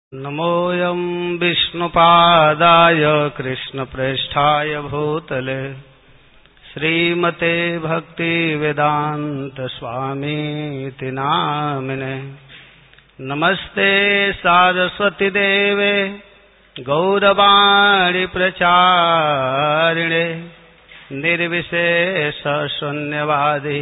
नमोऽयं विष्णुपादाय कृष्णप्रेष्ठाय भूतले श्रीमते भक्तिवेदान्तस्वामीति नामिने। नमस्ते सारस्वती देवे गौरवाणी प्रचारिणे निर्विशेषशून्यवादी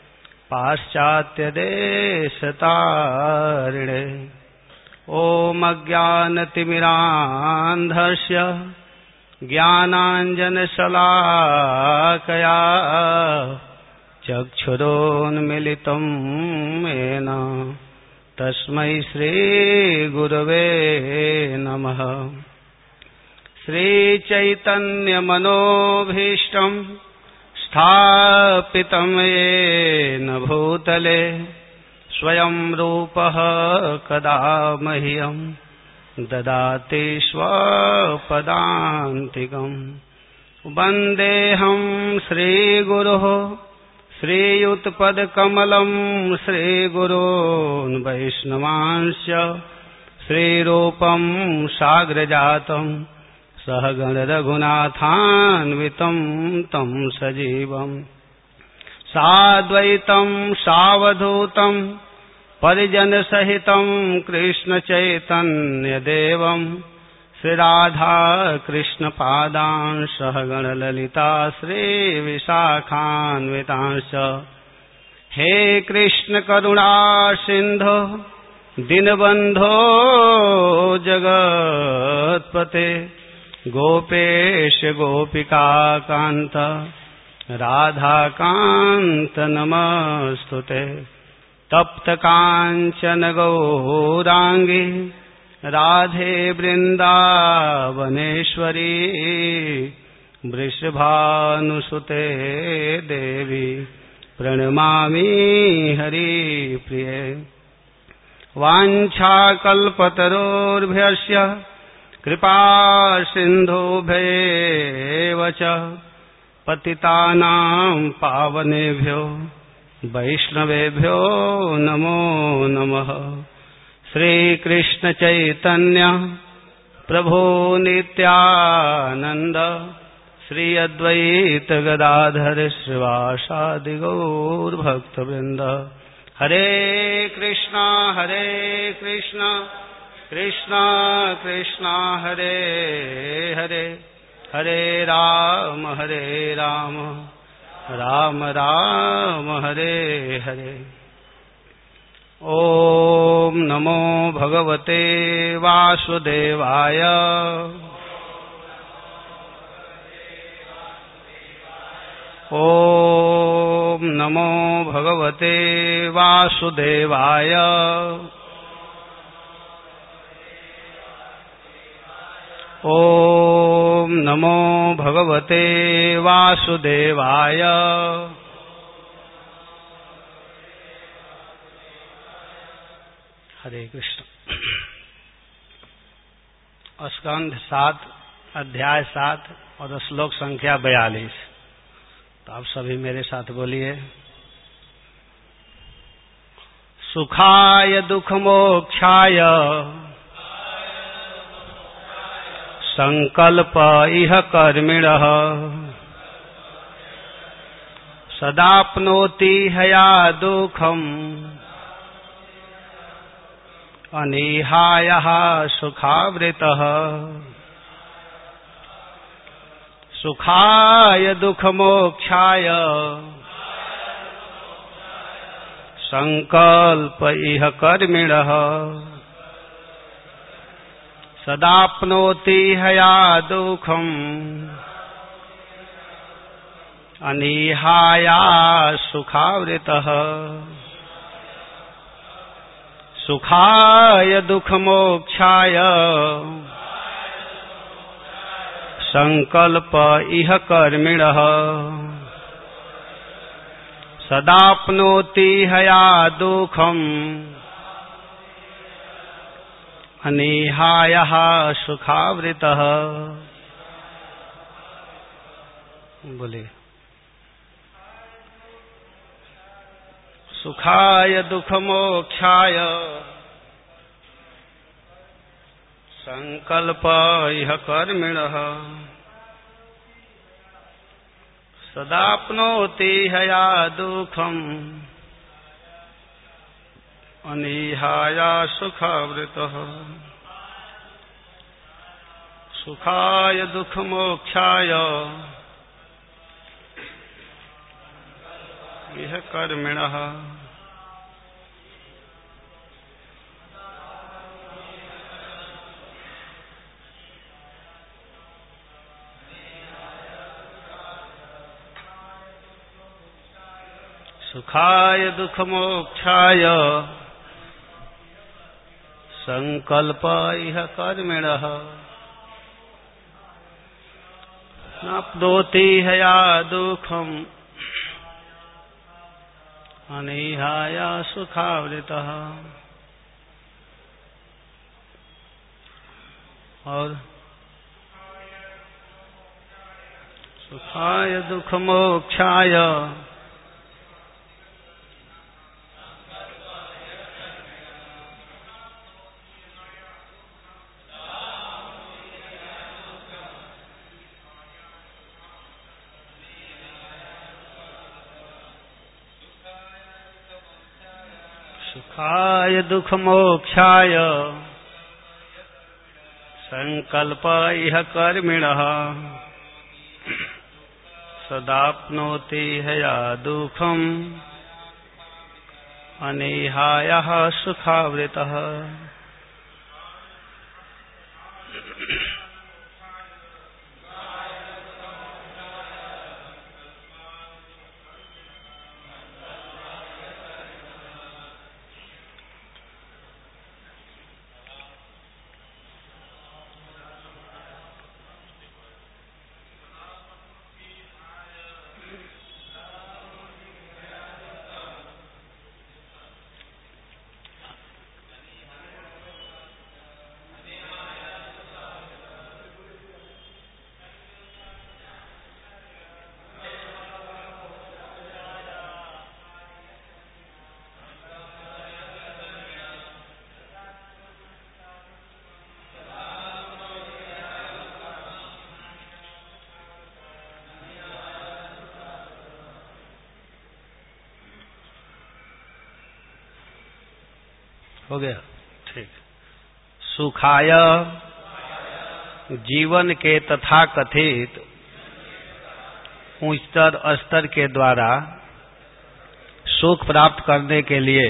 पाश्चात्यदेशतारिणे। ॐ अज्ञानतिमिरान्धस्य ज्ञानाञ्जनशलाकया चक्षुरोन्मिलितं येन तस्मै श्रीगुरवे नमः। श्रीचैतन्यमनोभीष्टं स्थापितं येन भूतले स्वयं रूपः कदा मह्यं ददाति स्वपदान्तिकम्। वन्देऽहं श्रीगुरोः श्रीयुतपदकमलं श्रीगुरोन् वैष्णवांश्च श्रीरूपं साग्रजातं सहगणरघुनाथान्वितं तं सजीवम् साद्वैतं सावधूतं परिजनसहितं कृष्णचैतन्यदेवं श्रीराधाकृष्णपादान् सहगणललिता श्रीविशाखान्वितांश्च। हे कृष्णकरुणा सिन्धो दीनबन्धो जगत्पते गोपेश गोपिकाकान्त राधाकान्त नमस्तुते। तप्तकाञ्चन गौराङ्गी राधे वृन्दावनेश्वरी वृषभानुसुते देवी प्रणमामि हरिप्रिये। वाञ्छाकल्पतरोर्भ्यस्य कृपासिन्धुभ्येव च पतितानां पावनेभ्यो वैष्णवेभ्यो नमो नमः। श्रीकृष्ण चैतन्य प्रभो नित्यानंद श्री अद्वैत गदाधर श्रीवासादि गौर भक्तवृंद। हरे कृष्णा कृष्णा कृष्णा हरे हरे हरे राम राम राम हरे हरे। ओम नमो भगवते वासुदेवाय। ओम नमो भगवते वासुदेवाय। ओम नमो भगवते वासुदेवाय। हरे कृष्ण। स्कंध 7 अध्याय 7 और श्लोक संख्या 42। तो आप सभी मेरे साथ बोलिए। सुखाय दुख मोक्षाय संकल्प इह कर्मिणः सदाप्नोति हया दुःखम् अनिहायः सुखावृतः। सुखाय दुख मोक्षाय संकल्प इह कर्मिणः सदाप्नोति हया दुःखम् अनिहाया सुखावृतः। सुखाय दुख मोक्षाय संकल्प इह कर्मिणः सदाप्नोति हया दुःखम् अनिहायः सुखावृतः। बोलिए। सुखाय दुख मोक्षाय संकल्प इह कर्मिणः सदाप्नोति हया दुःखम् अनीहाया सुखावृतः सुखाय दुःखमोक्षाय इह कर्मिणः सुखाय दुःखमोक्षाय संकल्प इह कर्मिणः नाप्नोति हया दुःखम् अनीहाय सुखावृतः। और सुखाय दुःखमोक्षाय सुखाय दुःखमोक्षाय संकल्प इह कर्मिणः सदाप्नोति हया दुःखम् अनीहाय सुखावृतः। हो गया ठीक। सुखाय जीवन के तथाकथित उच्चतर स्तर के द्वारा सुख प्राप्त करने के लिए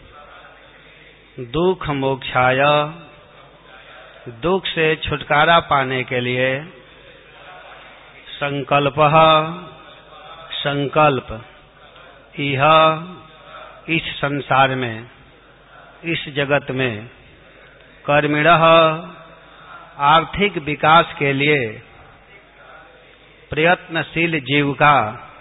दुख मोक्षाय दुख से छुटकारा पाने के लिए संकल्प यह इस संसार में इस जगत में कर्मिणः आर्थिक विकास के लिए प्रयत्नशील जीव का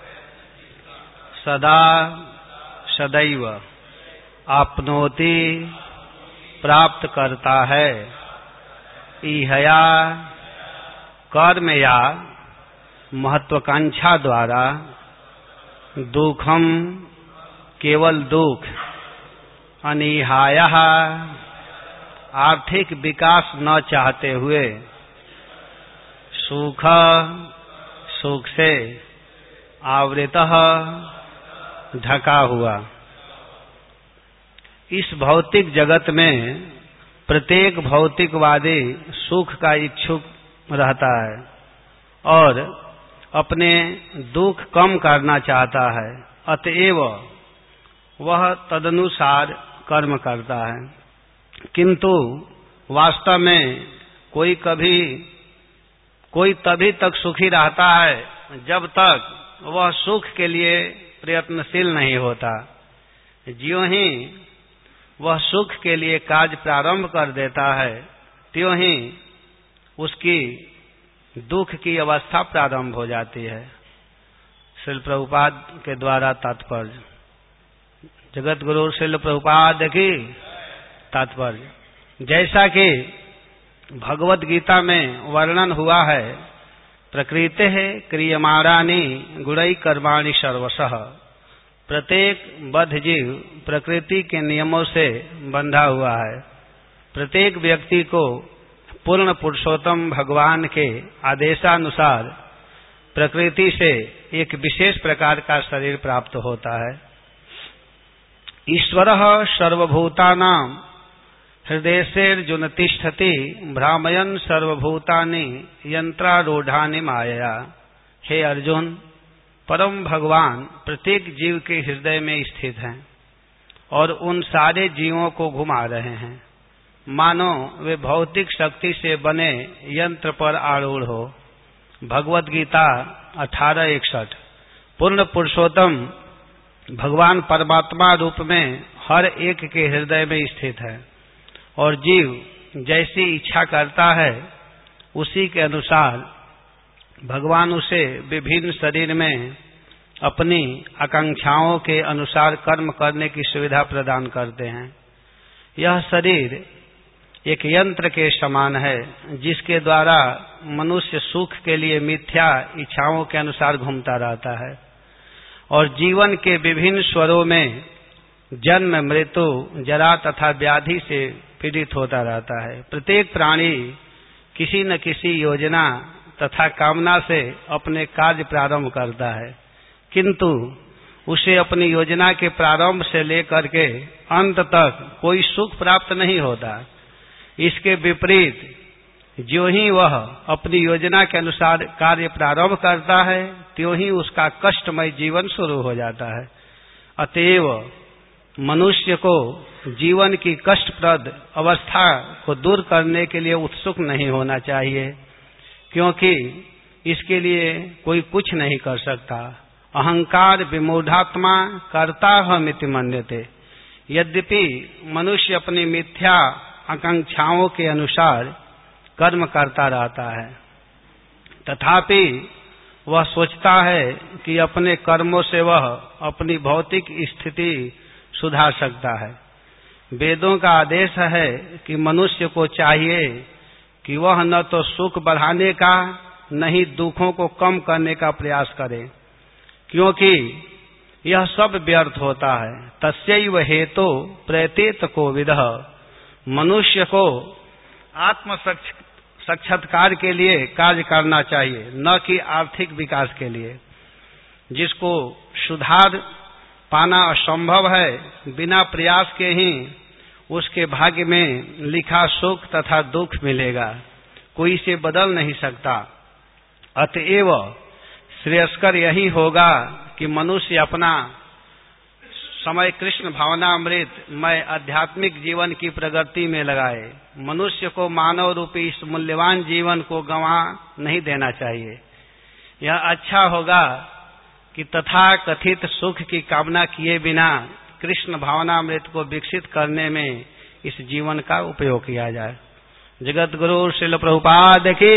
सदैव आपनोति प्राप्त करता है। इहया कर्म या महत्वाकांक्षा द्वारा दुखम केवल दुख अनीहाय आर्थिक विकास न चाहते हुए सुख से आवृतः ढका हुआ। इस भौतिक जगत में प्रत्येक भौतिकवादी सुख का इच्छुक रहता है और अपने दुख कम करना चाहता है, अतएव वह तदनुसार कर्म करता है। किंतु वास्तव में कोई तभी तक सुखी रहता है जब तक वह सुख के लिए प्रयत्नशील नहीं होता। ज्यों ही वह सुख के लिए कार्य प्रारंभ कर देता है त्यों ही उसकी दुख की अवस्था प्रारंभ हो जाती है। श्रील प्रभुपाद के द्वारा तात्पर्य, जगत गुरु श्रील प्रभुपाद की तात्पर्य, जैसा कि भगवत गीता में वर्णन हुआ है, प्रकृतेः क्रियमाणानि गुणैः कर्माणि सर्वशः। प्रत्येक बद्ध जीव प्रकृति के नियमों से बंधा हुआ है। प्रत्येक व्यक्ति को पूर्ण पुरुषोत्तम भगवान के आदेशानुसार प्रकृति से एक विशेष प्रकार का शरीर प्राप्त होता है। ईश्वरः सर्वभूतानां हृदयेर्जुन तिष्ठति भ्रामयन् सर्वभूतानि यंत्रारूढ़ानि मायया। हे अर्जुन, परम भगवान प्रत्येक जीव के हृदय में स्थित हैं और उन सारे जीवों को घुमा रहे हैं, मानो वे भौतिक शक्ति से बने यंत्र पर आरूढ़ हो। भगवत गीता 18:61। पूर्ण पुरुषोत्तम भगवान परमात्मा रूप में हर एक के हृदय में स्थित है और जीव जैसी इच्छा करता है उसी के अनुसार भगवान उसे विभिन्न शरीर में अपनी आकांक्षाओं के अनुसार कर्म करने की सुविधा प्रदान करते हैं। यह शरीर एक यंत्र के समान है जिसके द्वारा मनुष्य सुख के लिए मिथ्या इच्छाओं के अनुसार घूमता रहता है और जीवन के विभिन्न स्वरों में जन्म, मृत्यु, जरा तथा व्याधि से पीड़ित होता रहता है। प्रत्येक प्राणी किसी न किसी योजना तथा कामना से अपने कार्य प्रारंभ करता है, किंतु उसे अपनी योजना के प्रारंभ से लेकर के अंत तक कोई सुख प्राप्त नहीं होता। इसके विपरीत ज्यों ही वह अपनी योजना के अनुसार कार्य प्रारंभ करता है त्यों ही उसका कष्टमय जीवन शुरू हो जाता है। अतएव मनुष्य को जीवन की कष्टप्रद अवस्था को दूर करने के लिए उत्सुक नहीं होना चाहिए, क्योंकि इसके लिए कोई कुछ नहीं कर सकता। अहंकार विमूढ़ात्मा कर्ताहमिति मन्यते। यद्यपि मनुष्य अपनी मिथ्या आकांक्षाओं के अनुसार कर्म करता रहता है, तथापि वह सोचता है कि अपने कर्मों से वह अपनी भौतिक स्थिति सुधार सकता है। वेदों का आदेश है कि मनुष्य को चाहिए कि वह न तो सुख बढ़ाने का न ही दुखों को कम करने का प्रयास करे, क्योंकि यह सब व्यर्थ होता है। तस्यैव हेतो प्रयतेत कोविदः। मनुष्य को आत्म साक्षात्कार के लिए कार्य करना चाहिए, न कि आर्थिक विकास के लिए। जिसको सुधार पाना असंभव है, बिना प्रयास के ही उसके भाग्य में लिखा सुख तथा दुख मिलेगा, कोई इसे बदल नहीं सकता। अतएव श्रेयस्कर यही होगा कि मनुष्य अपना समय कृष्ण भावनामृत में आध्यात्मिक जीवन की प्रगति में लगाए। मनुष्य को मानव रूपी इस मूल्यवान जीवन को गंवा नहीं देना चाहिए। यह अच्छा होगा कि तथा कथित सुख की कामना किए बिना कृष्ण भावनामृत को विकसित करने में इस जीवन का उपयोग किया जाए। जगत गुरु श्रील प्रभुपाद की।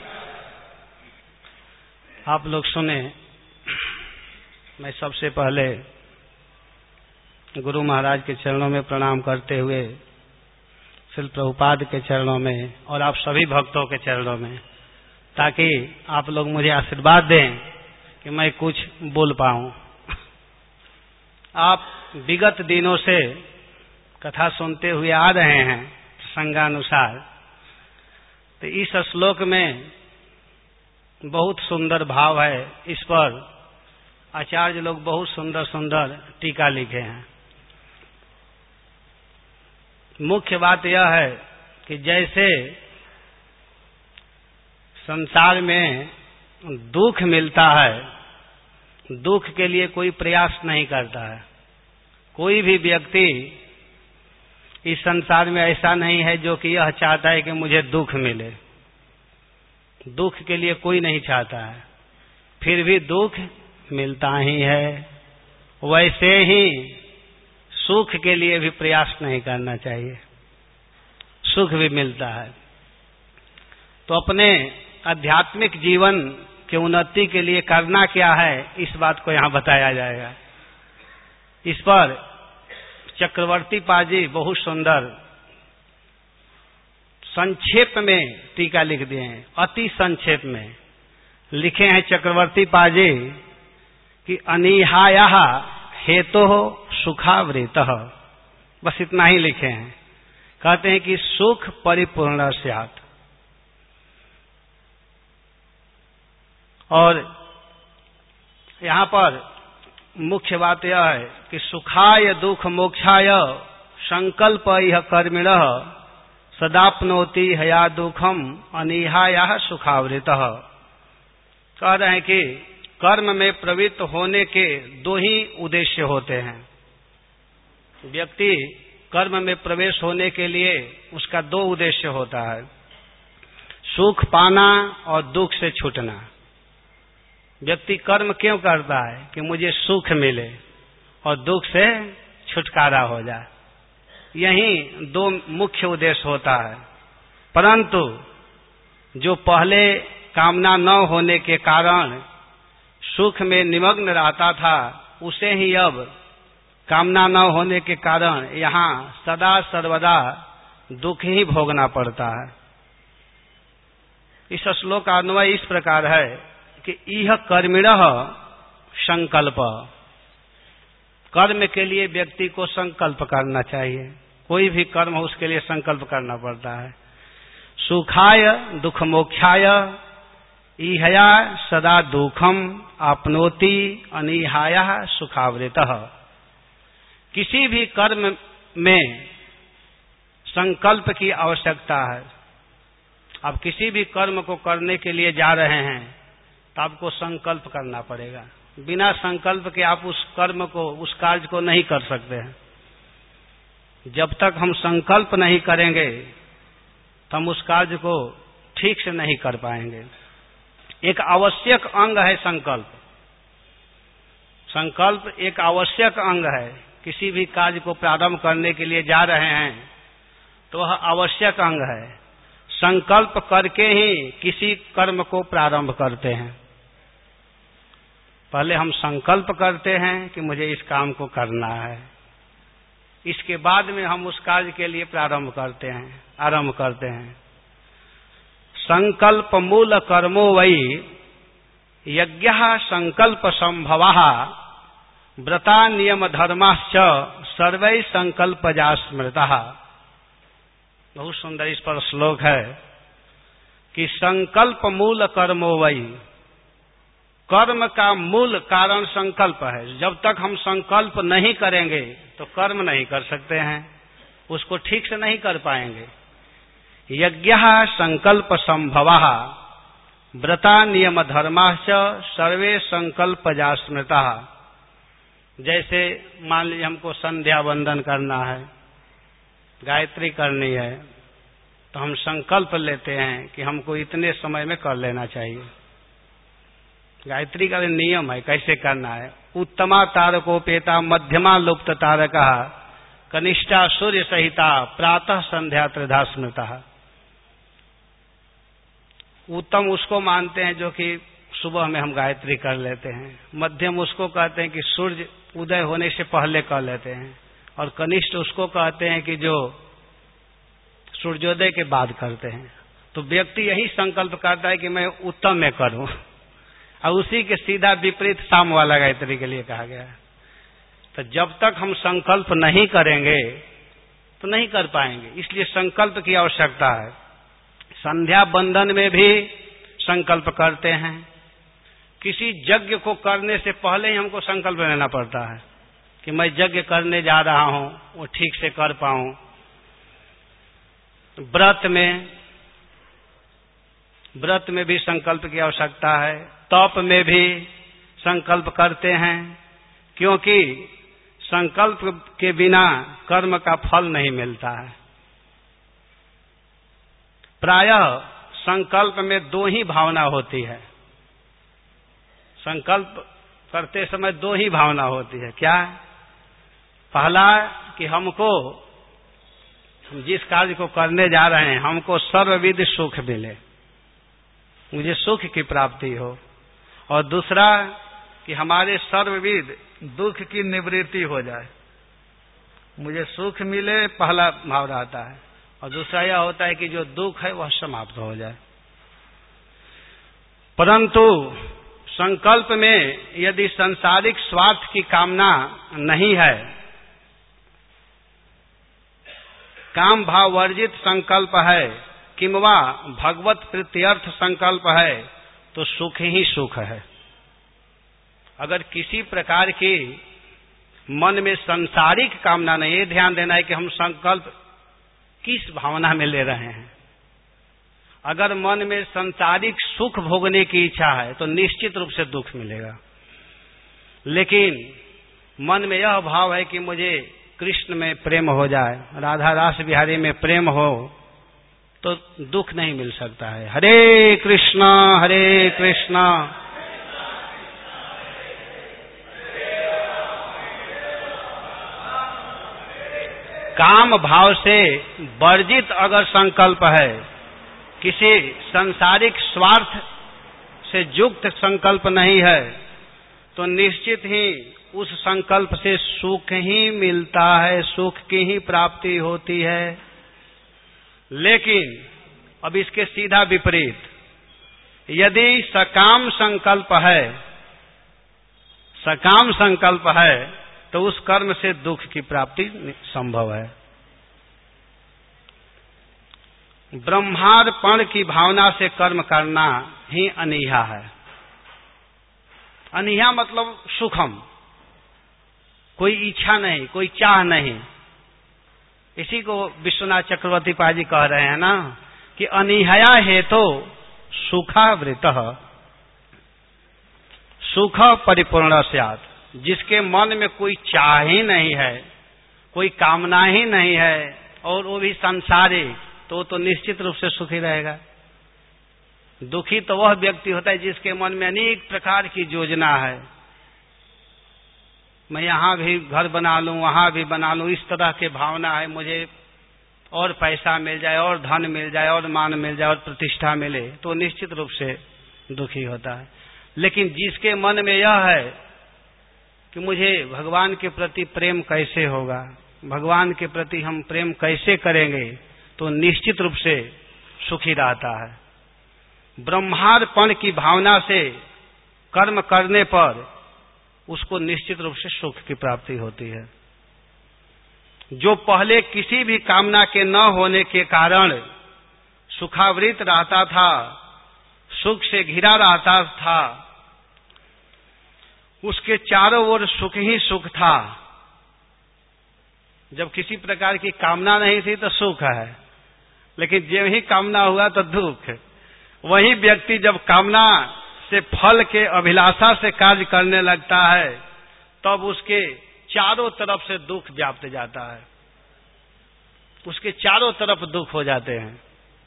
आप लोग सुने, मैं सबसे पहले गुरु महाराज के चरणों में प्रणाम करते हुए श्रील प्रभुपाद के चरणों में और आप सभी भक्तों के चरणों में, ताकि आप लोग मुझे आशीर्वाद दें कि मैं कुछ बोल पाऊं। आप विगत दिनों से कथा सुनते हुए आ रहे हैं प्रसंगानुसार, तो इस श्लोक में बहुत सुंदर भाव है। इस पर आचार्य लोग बहुत सुंदर सुंदर टीका लिखे हैं। मुख्य बात यह है कि जैसे संसार में दुख मिलता है, दुख के लिए कोई प्रयास नहीं करता है। कोई भी व्यक्ति इस संसार में ऐसा नहीं है जो कि यह चाहता है कि मुझे दुख मिले। दुख के लिए कोई नहीं चाहता है, फिर भी दुख मिलता ही है। वैसे ही सुख के लिए भी प्रयास नहीं करना चाहिए, सुख भी मिलता है। तो अपने आध्यात्मिक जीवन की उन्नति के लिए करना क्या है, इस बात को यहाँ बताया जाएगा। इस पर चक्रवर्ती पाजी बहुत सुंदर संक्षेप में टीका लिख दिए हैं। अति संक्षेप में लिखे हैं चक्रवर्ती पाजी कि अनिहायः हेतु सुखावृतः। बस इतना ही लिखे हैं। कहते हैं कि सुख परिपूर्ण स्यात्। और यहाँ पर मुख्य बात यह है कि सुखाय दुख मोक्षाय संकल्प यह कर्मिणः सदाप्नोति हया दुखम अनिहाया सुखावृतः। कह रहे हैं कि कर्म में प्रवृत्त होने के दो ही उद्देश्य होते हैं। व्यक्ति कर्म में प्रवेश होने के लिए उसका दो उद्देश्य होता है, सुख पाना और दुख से छूटना। व्यक्ति कर्म क्यों करता है? कि मुझे सुख मिले और दुख से छुटकारा हो जाए। यही दो मुख्य उद्देश्य होता है। परंतु जो पहले कामना न होने के कारण सुख में निमग्न रहता था, उसे ही अब कामना न होने के कारण यहाँ सदा सर्वदा दुख ही भोगना पड़ता है। इस श्लोक का अन्वय इस प्रकार है कि इह कर्मिणः संकल्प, कर्म के लिए व्यक्ति को संकल्प करना चाहिए। कोई भी कर्म हो उसके लिए संकल्प करना पड़ता है। सुखाय दुख मोक्षाय इहया सदा दुखम आपनोति अनिहाया सुखावृतः। किसी भी कर्म में संकल्प की आवश्यकता है। आप किसी भी कर्म को करने के लिए जा रहे हैं तो आपको संकल्प करना पड़ेगा। बिना संकल्प के आप उस कर्म को, उस कार्य को नहीं कर सकते हैं। जब तक हम संकल्प नहीं करेंगे तो हम उस कार्य को ठीक से नहीं कर पाएंगे। एक आवश्यक अंग है संकल्प। संकल्प एक आवश्यक अंग है। किसी भी कार्य को प्रारंभ करने के लिए जा रहे हैं तो वह आवश्यक अंग है। संकल्प करके ही किसी कर्म को प्रारंभ करते हैं। पहले हम संकल्प करते हैं कि मुझे इस काम को करना है, इसके बाद में हम उस कार्य के लिए आरंभ करते हैं। संकल्प मूल कर्मो वै यज्ञः संकल्प संभवः व्रता नियम धर्माश्च सर्वै संकल्पजा स्मृतः। बहुत सुंदर इस पर श्लोक है कि संकल्प मूल कर्मो वै, कर्म का मूल कारण संकल्प है। जब तक हम संकल्प नहीं करेंगे तो कर्म नहीं कर सकते हैं, उसको ठीक से नहीं कर पाएंगे। यज्ञः संकल्प संभवः व्रता नियम धर्माश्च सर्वे संकल्पजा स्मृतः। जैसे मान लीजिए हमको संध्या वंदन करना है, गायत्री करनी है, तो हम संकल्प लेते हैं कि हमको इतने समय में कर लेना चाहिए। गायत्री का नियम है कैसे करना है। उत्तमा तारकोपेता मध्यमा लुप्त तारका कनिष्ठा सूर्य सहिता प्रातः संध्या त्रिधा स्मृतः। उत्तम उसको मानते हैं जो कि सुबह में हम गायत्री कर लेते हैं, मध्यम उसको कहते हैं कि सूर्य उदय होने से पहले कर लेते हैं, और कनिष्ठ उसको कहते हैं कि जो सूर्योदय के बाद करते हैं। तो व्यक्ति यही संकल्प करता है कि मैं उत्तम में करूं, और उसी के सीधा विपरीत शाम वाला गायत्री के लिए कहा गया है। तो जब तक हम संकल्प नहीं करेंगे तो नहीं कर पाएंगे, इसलिए संकल्प की आवश्यकता है। संध्या बंदन में भी संकल्प करते हैं। किसी यज्ञ को करने से पहले ही हमको संकल्प लेना पड़ता है कि मैं यज्ञ करने जा रहा हूं, वो ठीक से कर पाऊं। व्रत में भी संकल्प की आवश्यकता है। तप में भी संकल्प करते हैं, क्योंकि संकल्प के बिना कर्म का फल नहीं मिलता है। प्रायः संकल्प में दो ही भावना होती है। संकल्प करते समय दो ही भावना होती है। क्या? पहला कि हमको जिस कार्य को करने जा रहे हैं हमको सर्वविध सुख मिले, मुझे सुख की प्राप्ति हो, और दूसरा कि हमारे सर्वविध दुख की निवृत्ति हो जाए। मुझे सुख मिले पहला भाव रहता है, और दूसरा यह होता है कि जो दुख है वह समाप्त हो जाए। परंतु संकल्प में यदि सांसारिक स्वार्थ की कामना नहीं है, काम भाव वर्जित संकल्प है, किंवा भगवत प्रीत्यर्थ संकल्प है, तो सुख ही सुख है। अगर किसी प्रकार की मन में सांसारिक कामना नहीं, ये ध्यान देना है कि हम संकल्प किस भावना में ले रहे हैं। अगर मन में सांसारिक सुख भोगने की इच्छा है तो निश्चित रूप से दुख मिलेगा। लेकिन मन में यह भाव है कि मुझे कृष्ण में प्रेम हो जाए, राधा रास बिहारी में प्रेम हो, तो दुख नहीं मिल सकता है। हरे कृष्णा काम भाव से वर्जित अगर संकल्प है, किसी सांसारिक स्वार्थ से युक्त संकल्प नहीं है, तो निश्चित ही उस संकल्प से सुख ही मिलता है, सुख की ही प्राप्ति होती है। लेकिन अब इसके सीधा विपरीत, यदि सकाम संकल्प है तो उस कर्म से दुख की प्राप्ति संभव है। ब्रह्मार्पण की भावना से कर्म करना ही अनीहा है। अनीहा मतलब सुखम, कोई इच्छा नहीं, कोई चाह नहीं। इसी को विश्वनाथ चक्रवर्ती पाजी कह रहे हैं ना कि अनीहया हेतु सुखावृतः सुख परिपूर्ण स्यात्। जिसके मन में कोई चाह ही नहीं है, कोई कामना ही नहीं है, और वो भी सांसारिक, तो निश्चित रूप से सुखी रहेगा। दुखी तो वह व्यक्ति होता है जिसके मन में अनेक प्रकार की योजना है, मैं यहाँ भी घर बना लूं, वहां भी बना लूं, इस तरह की भावना है, मुझे और पैसा मिल जाए, और धन मिल जाए, और मान मिल जाए, और प्रतिष्ठा मिले, तो निश्चित रूप से दुखी होता है। लेकिन जिसके मन में यह है कि मुझे भगवान के प्रति प्रेम कैसे होगा, भगवान के प्रति हम प्रेम कैसे करेंगे, तो निश्चित रूप से सुखी रहता है। ब्रह्मार्पण की भावना से कर्म करने पर उसको निश्चित रूप से सुख की प्राप्ति होती है। जो पहले किसी भी कामना के न होने के कारण सुखावृत रहता था, सुख से घिरा रहता था, उसके चारों ओर सुख ही सुख था। जब किसी प्रकार की कामना नहीं थी तो सुख है, लेकिन जब ही कामना हुआ तो दुख। वही व्यक्ति जब कामना से फल के अभिलाषा से कार्य करने लगता है, तब उसके चारों तरफ से दुख व्याप्त जाता है, उसके चारों तरफ दुख हो जाते हैं।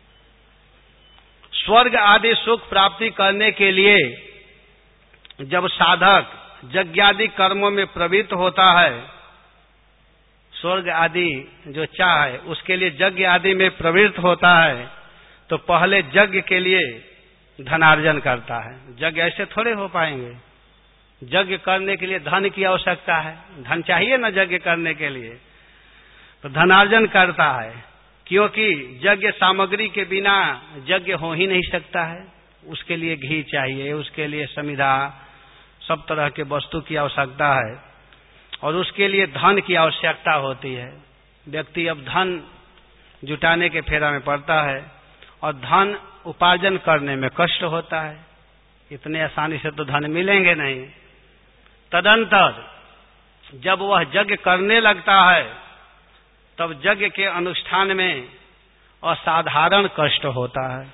स्वर्ग आदि सुख प्राप्ति करने के लिए जब साधक यज्ञादि कर्मों में प्रवृत्त होता है, स्वर्ग आदि जो चाहे उसके लिए यज्ञ आदि में प्रवृत्त होता है, तो पहले यज्ञ के लिए धनार्जन करता है। यज्ञ ऐसे थोड़े हो पाएंगे, यज्ञ करने के लिए धन की आवश्यकता है, धन चाहिए ना यज्ञ करने के लिए, तो धनार्जन करता है, क्योंकि यज्ञ सामग्री के बिना यज्ञ हो ही नहीं सकता है। उसके लिए घी चाहिए, उसके लिए समिधा, सब तरह के वस्तु की आवश्यकता है, और उसके लिए धन की आवश्यकता होती है। व्यक्ति अब धन जुटाने के फेरा में पड़ता है, और धन उपार्जन करने में कष्ट होता है, इतने आसानी से तो धन मिलेंगे नहीं। तदंतर जब वह यज्ञ करने लगता है, तब यज्ञ के अनुष्ठान में असाधारण कष्ट होता है।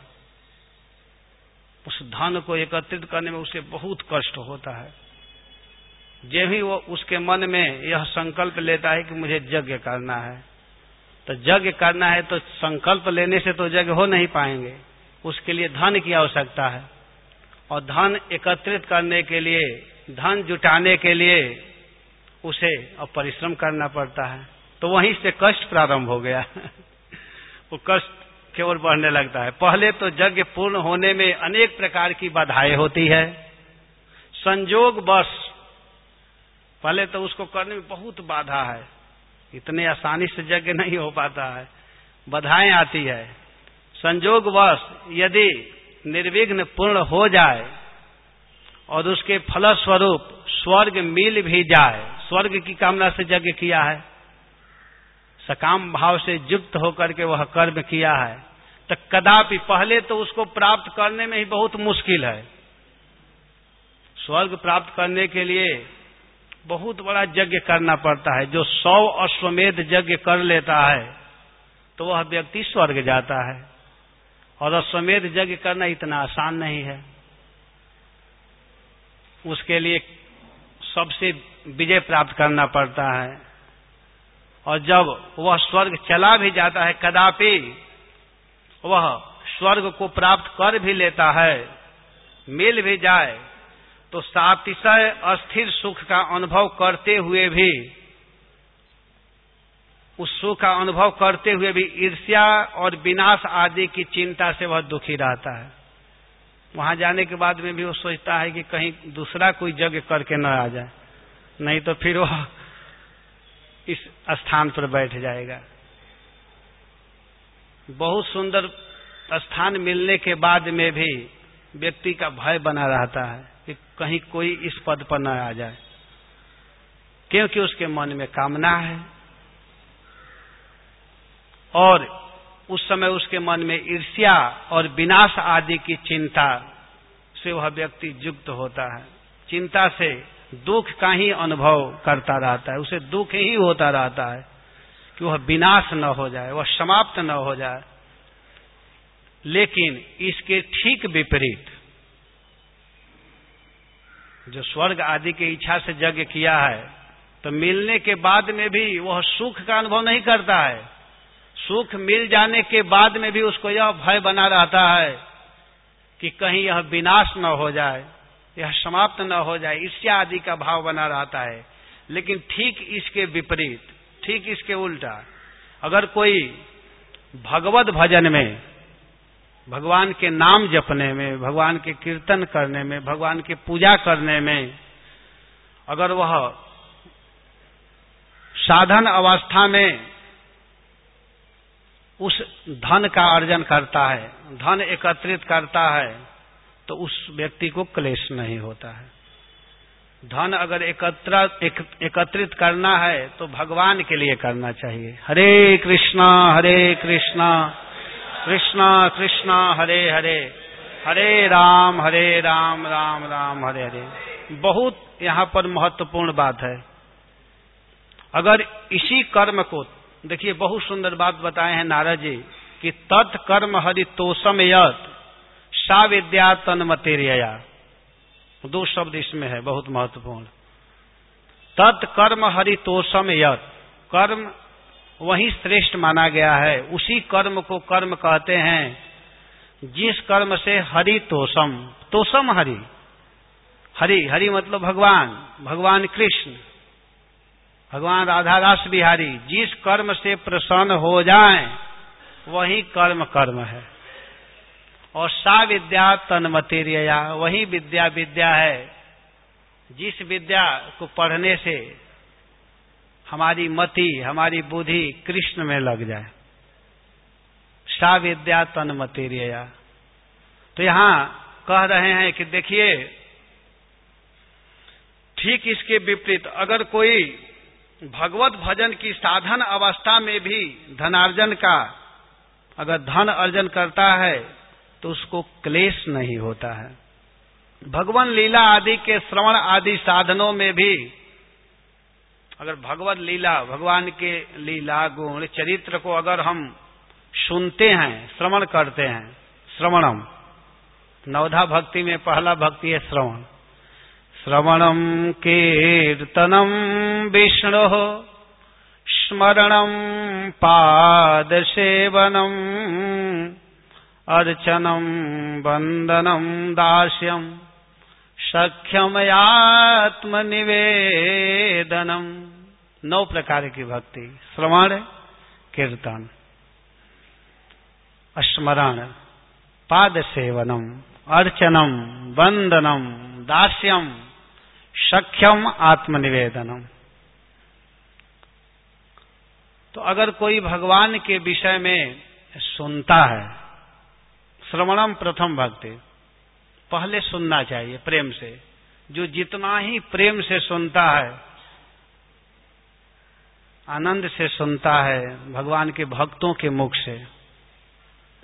उस धन को एकत्रित करने में उसे बहुत कष्ट होता है। जब ही वो उसके मन में यह संकल्प लेता है कि मुझे यज्ञ करना है, तो यज्ञ करना है तो संकल्प लेने से तो यज्ञ हो नहीं पाएंगे, उसके लिए धन की आवश्यकता है, और धन एकत्रित करने के लिए, धन जुटाने के लिए उसे अब परिश्रम करना पड़ता है। तो वहीं से कष्ट प्रारंभ हो गया वो कष्ट की ओर बढ़ने लगता है। पहले तो यज्ञ पूर्ण होने में अनेक प्रकार की बाधाएं होती है, संजोग बस पहले तो उसको करने में बहुत बाधा है, इतने आसानी से यज्ञ नहीं हो पाता है, बाधाएं आती है। संजोगवश यदि निर्विघ्न पूर्ण हो जाए और उसके फलस्वरूप स्वर्ग मिल भी जाए, स्वर्ग की कामना से यज्ञ किया है, सकाम भाव से युक्त होकर के वह कर्म किया है, तो कदापि पहले तो उसको प्राप्त करने में ही बहुत मुश्किल है, स्वर्ग प्राप्त करने के लिए बहुत बड़ा यज्ञ करना पड़ता है। जो 100 अश्वमेध यज्ञ कर लेता है तो वह व्यक्ति स्वर्ग जाता है, और अश्वमेध यज्ञ करना इतना आसान नहीं है। उसके लिए सबसे विजय प्राप्त करना पड़ता है, और जब वह स्वर्ग चला भी जाता है, कदापि वह स्वर्ग को प्राप्त कर भी लेता है, मिल भी जाए, तो सातिशय अस्थिर सुख का अनुभव करते हुए भी, उस सुख का अनुभव करते हुए भी ईर्ष्या और विनाश आदि की चिंता से वह दुखी रहता है। वहां जाने के बाद में भी वो सोचता है कि कहीं दूसरा कोई यज्ञ करके न आ जाए, नहीं तो फिर वह इस स्थान पर बैठ जाएगा। बहुत सुंदर स्थान मिलने के बाद में भी व्यक्ति का भय बना रहता है कि कहीं कोई इस पद पर न आ जाए, क्योंकि उसके मन में कामना है, और उस समय उसके मन में ईर्ष्या और विनाश आदि की चिंता से वह व्यक्ति युक्त होता है। चिंता से दुख का ही अनुभव करता रहता है, उसे दुख ही होता रहता है कि वह विनाश न हो जाए, वह समाप्त न हो जाए। लेकिन इसके ठीक विपरीत जो स्वर्ग आदि की इच्छा से यज्ञ किया है, तो मिलने के बाद में भी वह सुख का अनुभव नहीं करता है। सुख मिल जाने के बाद में भी उसको यह भय बना रहता है कि कहीं यह विनाश न हो जाए, यह समाप्त न हो जाए, ईर्ष्या आदि का भाव बना रहता है। लेकिन ठीक इसके विपरीत, ठीक इसके उल्टा, अगर कोई भगवत भजन में, भगवान के नाम जपने में, भगवान के कीर्तन करने में, भगवान की पूजा करने में, अगर वह साधन अवस्था में उस धन का अर्जन करता है, धन एकत्रित करता है, तो उस व्यक्ति को क्लेश नहीं होता है। धन अगर एकत्रित करना है तो भगवान के लिए करना चाहिए। हरे कृष्णा कृष्णा कृष्णा हरे हरे, हरे राम राम राम हरे हरे। बहुत यहाँ पर महत्वपूर्ण बात है। अगर इसी कर्म को देखिए, बहुत सुंदर बात बताए हैं नारद जी कि तत्कर्म हरितोषम यत् सा विद्या तन्मतेर्यया। 2 शब्द इसमें है बहुत महत्वपूर्ण। तत्कर्म हरितोषम यत्, कर्म वही श्रेष्ठ माना गया है, उसी कर्म को कर्म कहते हैं जिस कर्म से हरितोषम, तोषम हरि, हरि मतलब भगवान, भगवान कृष्ण, भगवान राधा रास बिहारी, जिस कर्म से प्रसन्न हो जाएं वही कर्म है। और सा विद्या तन्मतेर्यया, वही विद्या है जिस विद्या को पढ़ने से हमारी मति, हमारी बुद्धि कृष्ण में लग जाए। सा विद्या तन्मतेर्यया। तो यहां कह रहे हैं कि देखिए, ठीक इसके विपरीत, अगर कोई भगवत भजन की साधन अवस्था में भी धनार्जन का अगर धन अर्जन करता है तो उसको क्लेश नहीं होता है। भगवान लीला आदि के श्रवण आदि साधनों में भी अगर भगवत लीला, भगवान के लीला गुण चरित्र को अगर हम सुनते हैं, श्रवण करते हैं, श्रवणम, नवधा भक्ति में पहला भक्ति है श्रवण। श्रवणम कीर्तनम विष्णु स्मरणम पाद सेवनम अर्चनम वंदनम दास्यम सख्यम आत्मनिवेदनम। 9 प्रकार की भक्ति, श्रवण, कीर्तन, स्मरण, पाद सेवनम, अर्चनम, वंदनम, दास्यम, सख्यम, आत्मनिवेदनम। तो अगर कोई भगवान के विषय में सुनता है, श्रवणम प्रथम भक्ति, पहले सुनना चाहिए प्रेम से। जो जितना ही प्रेम से सुनता है, आनंद से सुनता है भगवान के भक्तों के मुख से,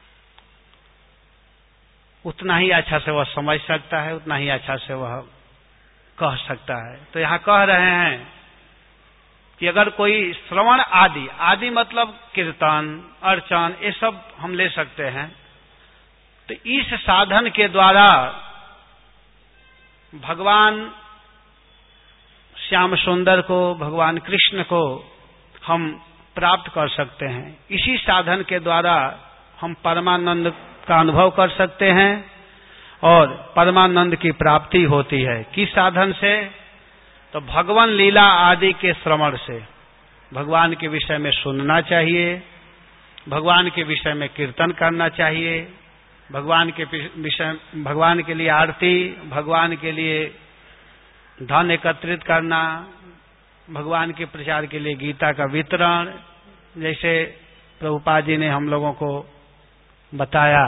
उतना ही अच्छा से वह समझ सकता है, उतना ही अच्छा से वह कह सकता है। तो यहाँ कह रहे हैं कि अगर कोई श्रवण आदि, आदि मतलब कीर्तन, अर्चन, ये सब हम ले सकते हैं, तो इस साधन के द्वारा भगवान श्याम सुंदर को, भगवान कृष्ण को हम प्राप्त कर सकते हैं। इसी साधन के द्वारा हम परमानंद का अनुभव कर सकते हैं और परमानंद की प्राप्ति होती है। किस साधन से? तो भगवान लीला आदि के श्रवण से। भगवान के विषय में सुनना चाहिए, भगवान के विषय में कीर्तन करना चाहिए, भगवान के विषय, भगवान के लिए आरती, भगवान के लिए धन एकत्रित करना, भगवान के प्रचार के लिए गीता का वितरण, जैसे प्रभुपाद जी ने हम लोगों को बताया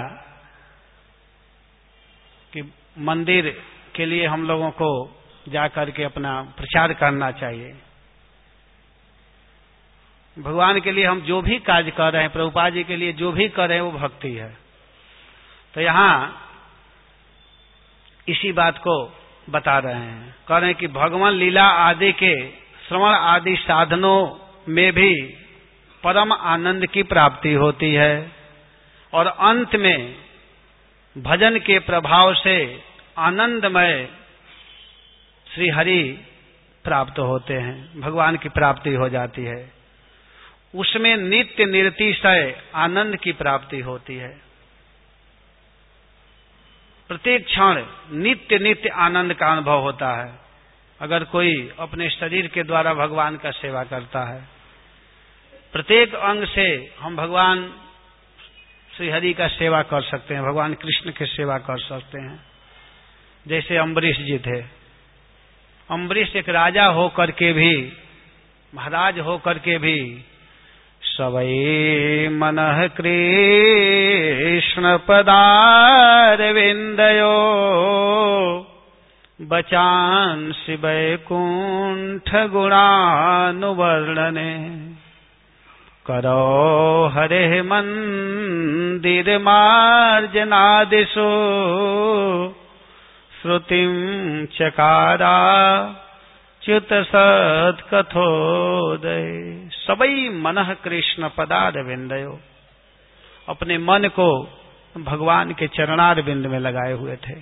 कि मंदिर के लिए हम लोगों को जाकर के अपना प्रचार करना चाहिए। भगवान के लिए हम जो भी कार्य कर रहे हैं, प्रभुपाद जी के लिए जो भी कर रहे हैं, वो भक्ति है। तो यहाँ इसी बात को बता रहे हैं, कह रहे हैं कि भगवान लीला आदि के श्रवण आदि साधनों में भी परम आनंद की प्राप्ति होती है और अंत में भजन के प्रभाव से आनंदमय श्री हरि प्राप्त होते हैं, भगवान की प्राप्ति हो जाती है। उसमें नित्य निर्तिशय आनंद की प्राप्ति होती है। प्रत्येक क्षण नित्य नित्य आनंद का अनुभव होता है। अगर कोई अपने शरीर के द्वारा भगवान का सेवा करता है, प्रत्येक अंग से हम भगवान श्री हरि का सेवा कर सकते हैं, भगवान कृष्ण की सेवा कर सकते हैं। जैसे अम्बरीश जी थे, अम्बरीश एक राजा होकर के भी, महाराज होकर के भी, सबई मनः कृष्ण पदारविंदयो बचांसि वैकुंठ गुणानुवर्णने करो हरे मंदिर मार्जनादिशो श्रुतिं चकारा च्युत सत्कथोदय। सबई मनः कृष्ण पदारविंदयो, अपने मन को भगवान के चरणारविंद में लगाए हुए थे।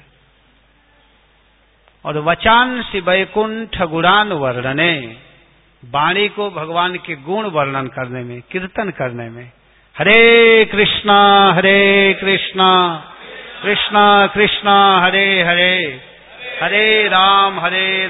और वचांसि वैकुंठ गुणानुवर्णने, वाणी को भगवान के गुण वर्णन करने में, कीर्तन करने में। हरे कृष्णा कृष्णा कृष्णा हरे हरे, हरे राम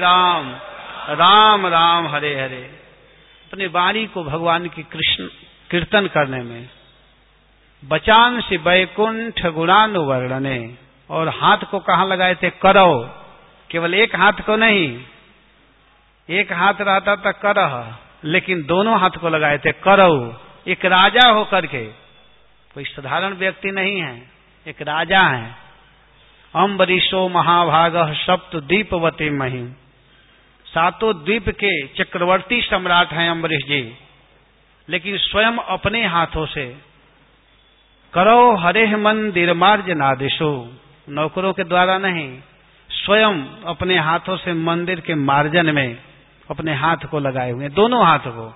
राम राम हरे हरे। अपने वाणी को भगवान की कृष्ण कीर्तन करने में। बचांसि वैकुंठ गुणानुवर्णने, और हाथ को कहाँ लगाए थे? करो। केवल एक हाथ को नहीं, एक हाथ रहता था करह, लेकिन दोनों हाथ को लगाए थे करो। एक राजा होकर के, कोई साधारण व्यक्ति नहीं है, एक राजा है। अम्बरीशो महाभागः सप्त द्वीपवती महिम, सातों द्वीप के चक्रवर्ती सम्राट हैं अम्बरीश जी, लेकिन स्वयं अपने हाथों से करो हरे मंदिर मार्जनादिशो, नौकरों के द्वारा नहीं, स्वयं अपने हाथों से मंदिर के मार्जन में अपने हाथ को लगाए हुए, दोनों हाथ को।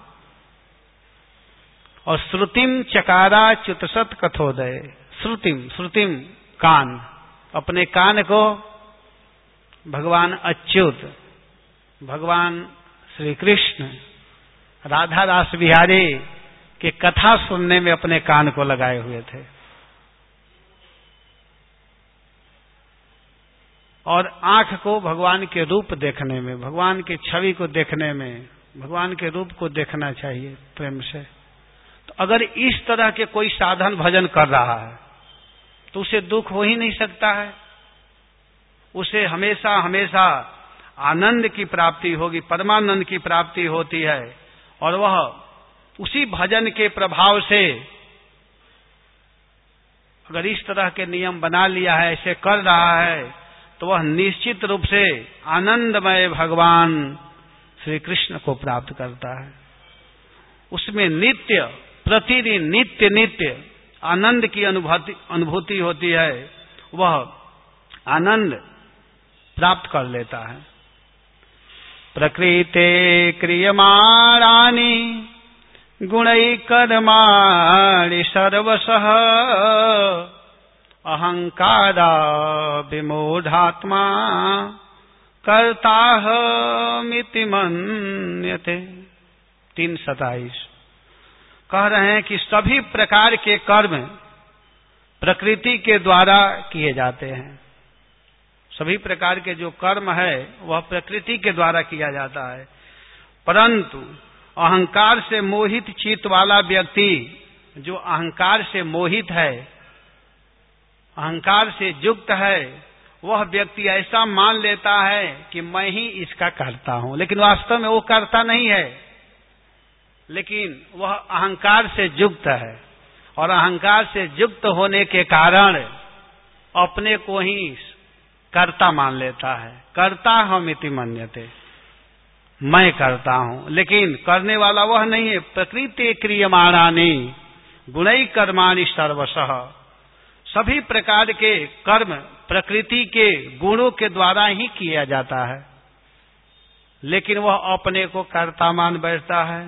और श्रुतिम चकारा च्युतसत कथोदय, श्रुतिम कान, अपने कान को भगवान अच्युत, भगवान श्री कृष्ण राधा रास बिहारी के कथा सुनने में अपने कान को लगाए हुए थे। और आंख को भगवान के रूप देखने में, भगवान की छवि को देखने में, भगवान के रूप को देखना चाहिए प्रेम से। तो अगर इस तरह के कोई साधन भजन कर रहा है तो उसे दुख हो ही नहीं सकता है, उसे हमेशा हमेशा आनंद की प्राप्ति होगी, परमानंद की प्राप्ति होती है। और वह उसी भजन के प्रभाव से अगर इस तरह के नियम बना लिया है, ऐसे कर रहा है, तो वह निश्चित रूप से आनंदमय भगवान श्री कृष्ण को प्राप्त करता है। उसमें नित्य प्रतिदिन नित्य नित्य आनंद की अनुभूति होती है, वह आनंद प्राप्त कर लेता है। प्रकृते क्रियमाणानि गुणैः कर्माणि सर्वशः अहंकारा विमूढ़ात्मा कर्ताहमिति मन्यते। 3:27 कह रहे हैं कि सभी प्रकार के कर्म प्रकृति के द्वारा किए जाते हैं। सभी प्रकार के जो कर्म है वह प्रकृति के द्वारा किया जाता है, परंतु अहंकार से मोहित चित्त वाला व्यक्ति, जो अहंकार से मोहित है, अहंकार से युक्त है, वह व्यक्ति ऐसा मान लेता है कि मैं ही इसका करता हूं, लेकिन वास्तव में वो करता नहीं है, लेकिन वह अहंकार से युक्त है और अहंकार से युक्त होने के कारण अपने को ही कर्ता मान लेता है। कर्ता हम इति मन्यते, मैं करता हूं, लेकिन करने वाला वह नहीं है। प्रकृति क्रियमाणानि गुणैः कर्माणि सर्वशः, सभी प्रकार के कर्म प्रकृति के गुणों के द्वारा ही किया जाता है, लेकिन वह अपने को कर्ता मान बैठता है।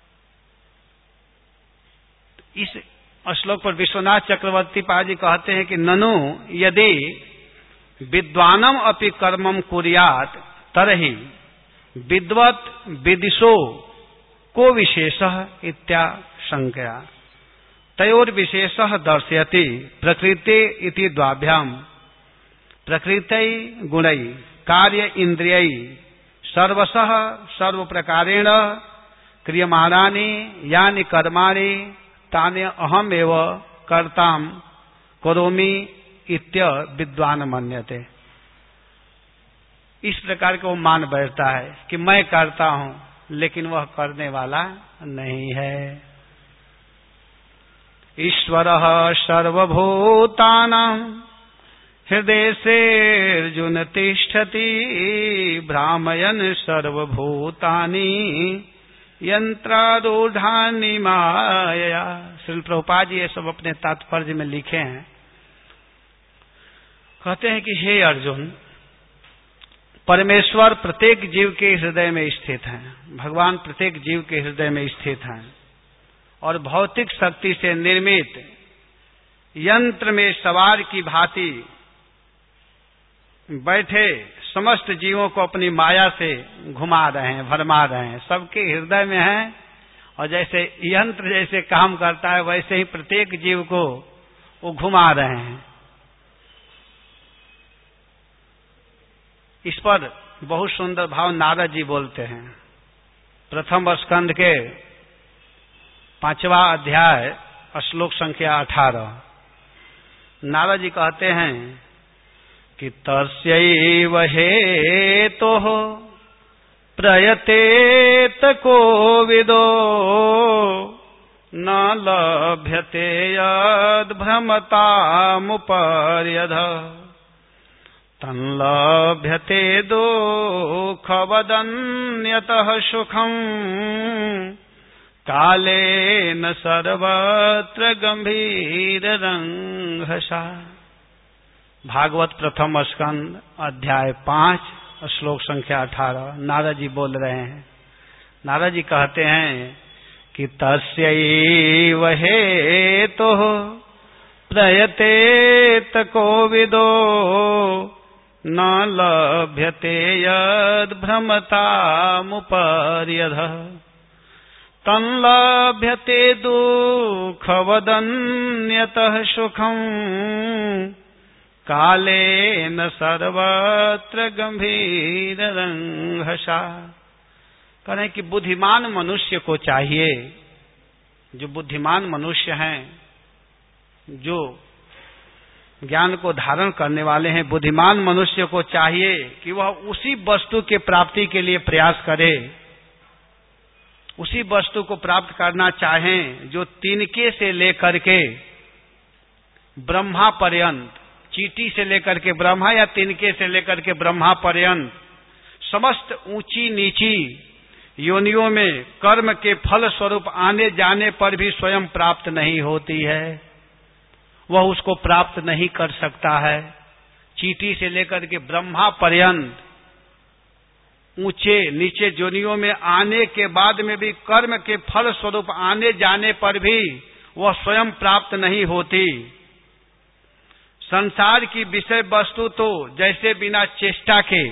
इस श्लोक पर विश्वनाथ चक्रवर्ती पाजी कहते हैं कि ननु यदि विद्वानम अपि कर्मम कुर्यात् तरहि विद्वत् विदिशो को विशेषः इत्याशंकया तयोर विशेषः दर्शयति प्रकृते इति द्वाभ्याम प्रकृतै गुणै कार्य इंद्रियै सर्वशः सर्व प्रकारेण क्रियमाणानि यानि कर्माणि तानि अहम एव कर्ताम करोमि इत्य विद्वान मन्यते। इस प्रकार को मान बैठता है कि मैं करता हूं, लेकिन वह करने वाला नहीं है। ईश्वरः सर्वभूतानां हृदयेऽर्जुन तिष्ठति भ्रामयन् सर्वभूतानि यंत्रारूढ़ानि मायया। श्रील प्रभुपाद जी ये सब अपने तात्पर्य में लिखे हैं। कहते हैं कि हे अर्जुन, परमेश्वर प्रत्येक जीव के हृदय में स्थित हैं। भगवान प्रत्येक जीव के हृदय में स्थित हैं और भौतिक शक्ति से निर्मित यंत्र में सवार की भांति बैठे समस्त जीवों को अपनी माया से घुमा रहे हैं, भरमा रहे हैं। सबके हृदय में है और जैसे यंत्र जैसे काम करता है वैसे ही प्रत्येक जीव को वो घुमा रहे हैं। इस पर बहुत सुंदर भाव नारद जी बोलते हैं। प्रथम स्कंद के 5वां अध्याय श्लोक संख्या 18 नारद जी कहते हैं कि तस्यैव हेतोः प्रयतेत कोविदो न लभ्यते यद् भ्रमतामुपर्यध तन्लभ्यते दुःखवदन्यतः सुखम् कालेन सर्वत्र गंभीररंघसा। भागवत प्रथम स्कंद अध्याय 5 श्लोक संख्या 18 नारद जी बोल रहे हैं। नारद जी कहते हैं कि तस्यैव हेतोः प्रयतेत कोविदो न लभ्यते यद् भ्रमतामुपर्यधः तन्लभ्यते दुःखवदन्यतः सुखम् कालेन सर्वत्र गंभीररंघसा। कहें कि बुद्धिमान मनुष्य को चाहिए, जो बुद्धिमान मनुष्य हैं, जो ज्ञान को धारण करने वाले हैं, बुद्धिमान मनुष्य को चाहिए कि वह उसी वस्तु के प्राप्ति के लिए प्रयास करे, उसी वस्तु को प्राप्त करना चाहें जो तिनके से लेकर के ब्रह्मा पर्यंत, चींटी से लेकर के ब्रह्मा या तिनके से लेकर के ब्रह्मा पर्यंत समस्त ऊंची नीची योनियों में कर्म के फल स्वरूप आने जाने पर भी स्वयं प्राप्त नहीं होती है, वह उसको प्राप्त नहीं कर सकता है। चींटी से लेकर के ब्रह्मा पर्यंत ऊंचे नीचे जोनियों में आने के बाद में भी कर्म के फल स्वरूप आने जाने पर भी वह स्वयं प्राप्त नहीं होती। संसार की विषय वस्तु तो जैसे बिना चेष्टा के,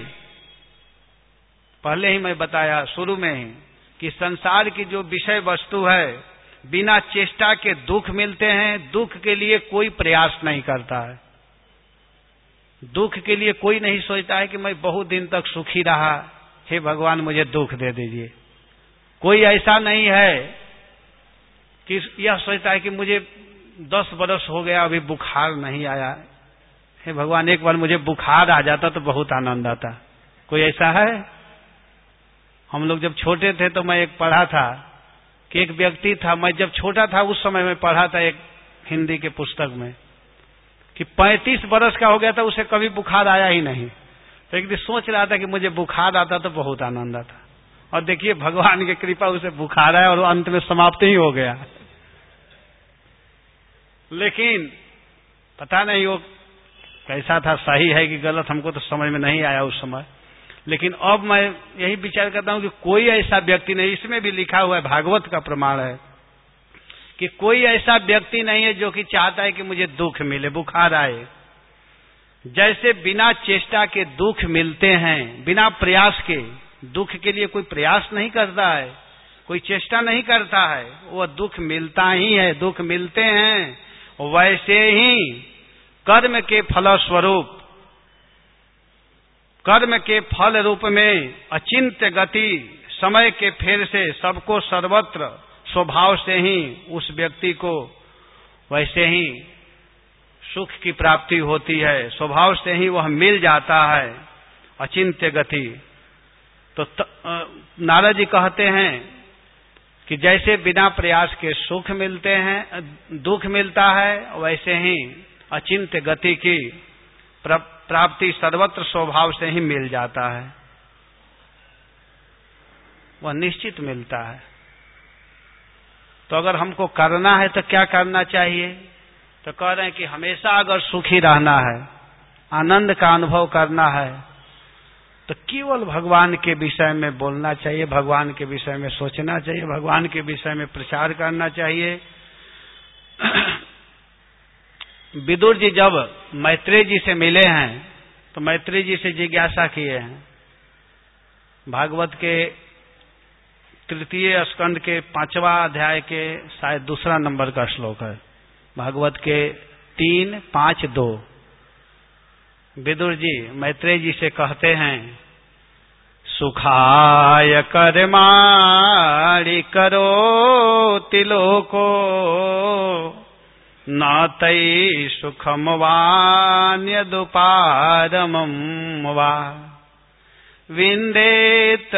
पहले ही मैं बताया शुरू में ही कि संसार की जो विषय वस्तु है बिना चेष्टा के दुख मिलते हैं। दुख के लिए कोई प्रयास नहीं करता है। दुख के लिए कोई नहीं सोचता है कि मैं बहुत दिन तक सुखी रहा, हे भगवान मुझे दुख दे दीजिए। कोई ऐसा नहीं है कि यह सोचता है कि मुझे 10 बरस हो गया अभी बुखार नहीं आया, हे भगवान एक बार मुझे बुखार आ जाता तो बहुत आनंद आता। कोई ऐसा है? हम लोग जब छोटे थे तो मैं एक पढ़ा था कि एक व्यक्ति था, मैं जब छोटा था उस समय में पढ़ा था एक हिंदी के पुस्तक में कि 35 बरस का हो गया था, उसे कभी बुखार आया ही नहीं। तो एक दिन सोच रहा था कि मुझे बुखार आता तो बहुत आनंद आता, और देखिए भगवान की कृपा उसे बुखार आया और अंत में समाप्त ही हो गया। लेकिन पता नहीं वो कैसा था, सही है कि गलत, हमको तो समझ में नहीं आया उस समय। लेकिन अब मैं यही विचार करता हूं कि कोई ऐसा व्यक्ति नहीं, इसमें भी लिखा हुआ है, भागवत का प्रमाण है कि कोई ऐसा व्यक्ति नहीं है जो कि चाहता है कि मुझे दुख मिले, बुखार आए। जैसे बिना चेष्टा के दुख मिलते हैं, बिना प्रयास के, दुख के लिए कोई प्रयास नहीं करता है, कोई चेष्टा नहीं करता है, वह दुख मिलता ही है, दुख मिलते हैं। वैसे ही कर्म के फलस्वरूप, कर्म के फल रूप में अचिंत्य गति समय के फेर से सबको सर्वत्र स्वभाव से ही उस व्यक्ति को वैसे ही सुख की प्राप्ति होती है, स्वभाव से ही वह मिल जाता है, अचिंत्य गति। तो नारद जी कहते हैं कि जैसे बिना प्रयास के सुख मिलते हैं, दुख मिलता है, वैसे ही अचिंत्य गति की प्राप्ति सर्वत्र स्वभाव से ही मिल जाता है, वह निश्चित मिलता है। तो अगर हमको करना है तो क्या करना चाहिए? तो कह रहे हैं कि हमेशा अगर सुखी रहना है, आनंद का अनुभव करना है, तो केवल भगवान के विषय में बोलना चाहिए, भगवान के विषय में सोचना चाहिए, भगवान के विषय में प्रचार करना चाहिए। विदुर जी जब मैत्रेय जी से मिले हैं तो मैत्रेय जी से जिज्ञासा किए हैं। भागवत के 3 स्कंद के 5वां अध्याय के शायद 2 नंबर का श्लोक है, भागवत के 3:5-2। विदुर जी मैत्रेय जी से कहते हैं, सुखाय कर्माणि करोति लोको न तै सुखम वान्यदुपारमं वा विन्देत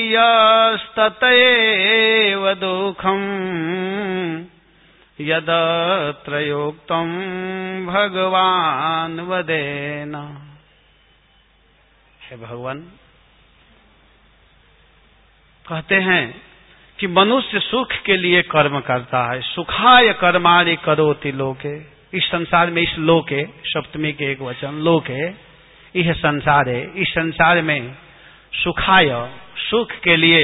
भूयस्ततएव दुःखम् यदत्र योक्तं भगवान वदेन। हे भगवान, कहते हैं कि मनुष्य सुख के लिए कर्म करता है। सुखाय कर्माणि करोति लोके, इस संसार में, इस लोके सप्तमी के एक वचन, लोके यह संसार है, इस संसार में सुखाय सुख के लिए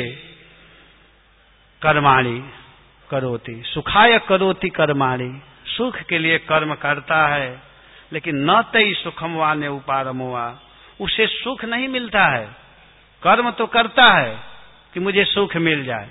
कर्माणि करोति, सुखाय करोति कर्माणि, सुख के लिए कर्म करता है। लेकिन न तै सुखम वाने उपारमो वा, उसे सुख नहीं मिलता है। कर्म तो करता है कि मुझे सुख मिल जाए।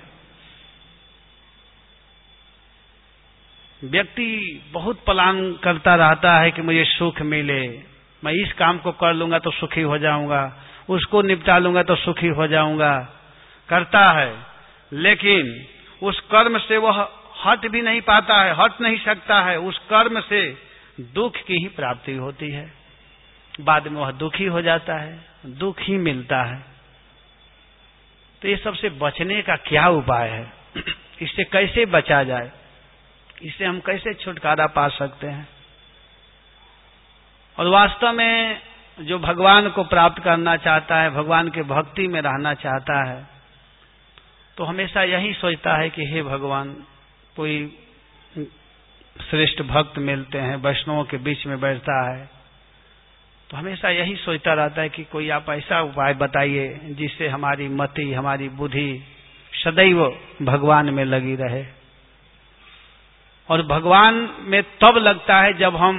व्यक्ति बहुत प्लान करता रहता है कि मुझे सुख मिले, मैं इस काम को कर लूंगा तो सुखी हो जाऊंगा, उसको निपटा लूंगा तो सुखी हो जाऊंगा, करता है। लेकिन उस कर्म से वह हट भी नहीं पाता है, हट नहीं सकता है। उस कर्म से दुख की ही प्राप्ति होती है, बाद में वह दुखी हो जाता है, दुख ही मिलता है। तो ये सबसे बचने का क्या उपाय है? इससे कैसे बचा जाए? इससे हम कैसे छुटकारा पा सकते हैं? और वास्तव में जो भगवान को प्राप्त करना चाहता है, भगवान के भक्ति में रहना चाहता है, तो हमेशा यही सोचता है कि हे भगवान, कोई श्रेष्ठ भक्त मिलते हैं, वैष्णवों के बीच में बैठता है, तो हमेशा यही सोचता रहता है कि कोई आप ऐसा उपाय बताइए जिससे हमारी मति, हमारी बुद्धि सदैव भगवान में लगी रहे। और भगवान में तब लगता है जब हम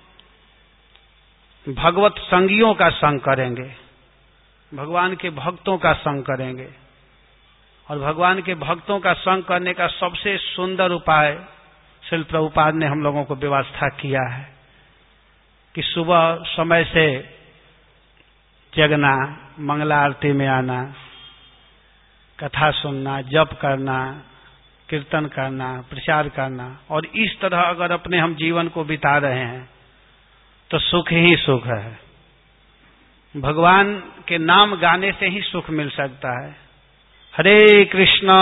भगवत संगियों का संग करेंगे, भगवान के भक्तों का संग करेंगे। और भगवान के भक्तों का संग करने का सबसे सुंदर उपाय श्रील प्रभुपाद ने हम लोगों को व्यवस्था किया है कि सुबह समय से जगना, मंगला आरती में आना, कथा सुनना, जप करना, कीर्तन करना, प्रचार करना। और इस तरह अगर अपने हम जीवन को बिता रहे हैं तो सुख ही सुख है। भगवान के नाम गाने से ही सुख मिल सकता है। हरे कृष्णा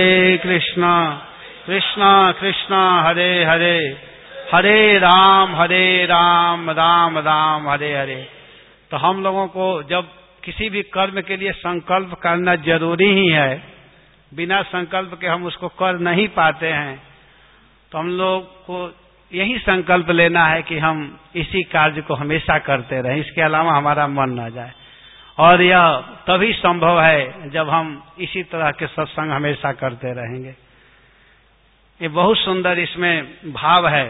कृष्णा कृष्णा हरे हरे, हरे राम राम राम हरे हरे। तो हम लोगों को जब किसी भी कर्म के लिए संकल्प करना जरूरी ही है, बिना संकल्प के हम उसको कर नहीं पाते हैं, तो हम लोग को यही संकल्प लेना है कि हम इसी कार्य को हमेशा करते रहें, इसके अलावा हमारा मन न जाए। और यह तभी संभव है जब हम इसी तरह के सत्संग हमेशा करते रहेंगे। ये बहुत सुंदर इसमें भाव है।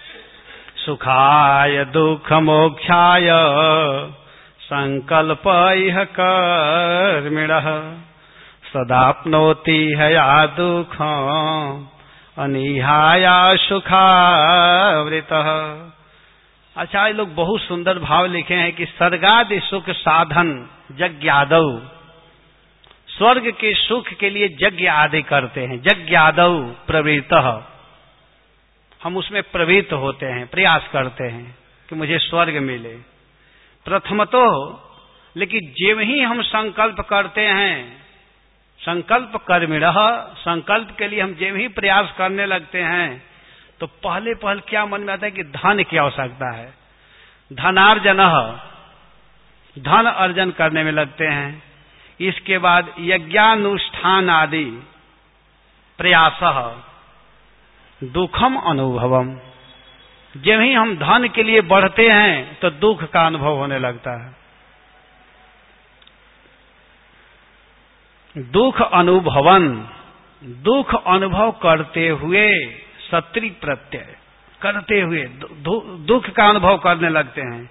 सुखाय दुख मोक्षाय संकल्प इह कर्मिणः सदाप्नोति हया दुःखं अनिहाया सुखावृतः। अच्छा, ये लोग बहुत सुंदर भाव लिखे हैं कि स्वर्गादि सुख साधन यज्ञादौ, स्वर्ग के सुख के लिए यज्ञ आदि करते हैं। यज्ञादौ प्रवृत्तः, हम उसमें प्रवृत्त होते हैं, प्रयास करते हैं कि मुझे स्वर्ग मिले। प्रथमतो, लेकिन जब ही हम संकल्प करते हैं, संकल्प कर्मिणः, संकल्प के लिए हम जब ही प्रयास करने लगते हैं तो पहले क्या मन में आता है कि धन की आवश्यकता है। धनार्जनः, धन अर्जन करने में लगते हैं। इसके बाद यज्ञानुष्ठान आदि प्रयासः दुखम अनुभवम, जब ही हम धन के लिए बढ़ते हैं तो दुख का अनुभव होने लगता है। दुख अनुभवन, दुख अनुभव करते हुए, सत्री प्रत्यय करते हुए दुख का अनुभव करने लगते हैं।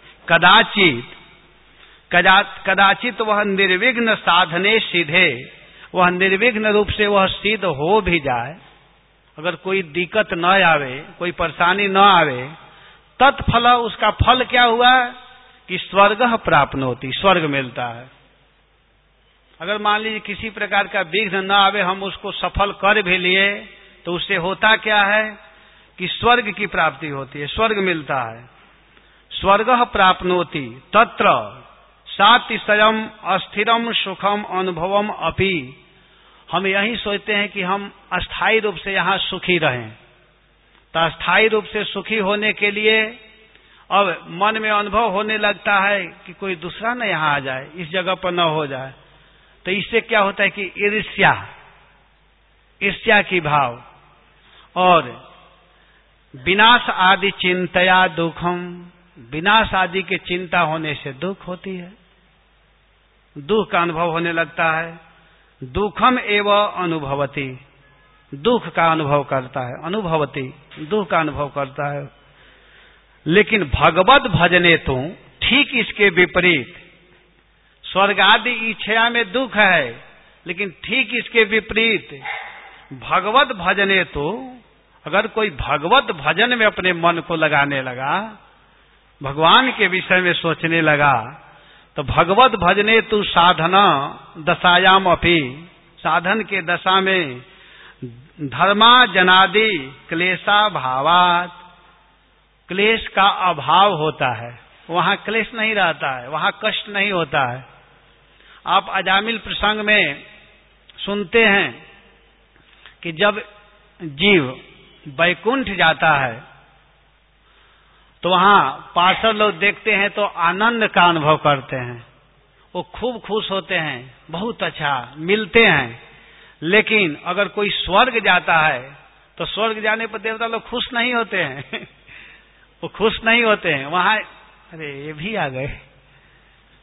कदाचित वह निर्विघ्न साधने सिद्धे, वह निर्विघ्न रूप से वह सिद्ध हो भी जाए, अगर कोई दिक्कत न आवे, कोई परेशानी न आवे, तत्फल, उसका फल क्या हुआ कि स्वर्ग प्राप्नोति, स्वर्ग मिलता है। अगर मान लीजिए किसी प्रकार का विघ्न न आवे, हम उसको सफल कर भी लिए, तो उससे होता क्या है कि स्वर्ग की प्राप्ति होती है, स्वर्ग मिलता है। स्वर्ग प्राप्नोति तत्र सातिशयम अस्थिरम सुखम अनुभवम अपि, हम यही सोचते हैं कि हम अस्थायी रूप से यहाँ सुखी रहें। तो अस्थायी रूप से सुखी होने के लिए अब मन में अनुभव होने लगता है कि कोई दूसरा न यहाँ आ जाए, इस जगह पर न हो जाए। तो इससे क्या होता है कि ईर्ष्या की भाव और विनाश आदि चिंतया दुखम, विनाश आदि के चिंता होने से दुख होती है, दुख का अनुभव होने लगता है। दुखम एवं अनुभवती, दुख का अनुभव करता है, अनुभवती दुख का अनुभव करता है। लेकिन भगवत भजने तो ठीक इसके विपरीत, स्वर्ग आदि इच्छा में दुख है, लेकिन ठीक इसके विपरीत भगवत भजने तो, अगर कोई भगवत भजन में अपने मन को लगाने लगा, भगवान के विषय में सोचने लगा, तो भगवत भजने तु साधना दशायाम अपि, साधन के दशा में धर्मा जनादि क्लेशा भावात, क्लेश का अभाव होता है, वहां क्लेश नहीं रहता है, वहां कष्ट नहीं होता है। आप अजामिल प्रसंग में सुनते हैं कि जब जीव वैकुंठ जाता है तो वहां पार्षद लोग देखते हैं तो आनंद का अनुभव करते हैं, वो खूब खुश होते हैं, बहुत अच्छा मिलते हैं। लेकिन अगर कोई स्वर्ग जाता है तो स्वर्ग जाने पर देवता लोग खुश नहीं होते हैं वो खुश नहीं होते हैं। वहां अरे ये भी आ गए,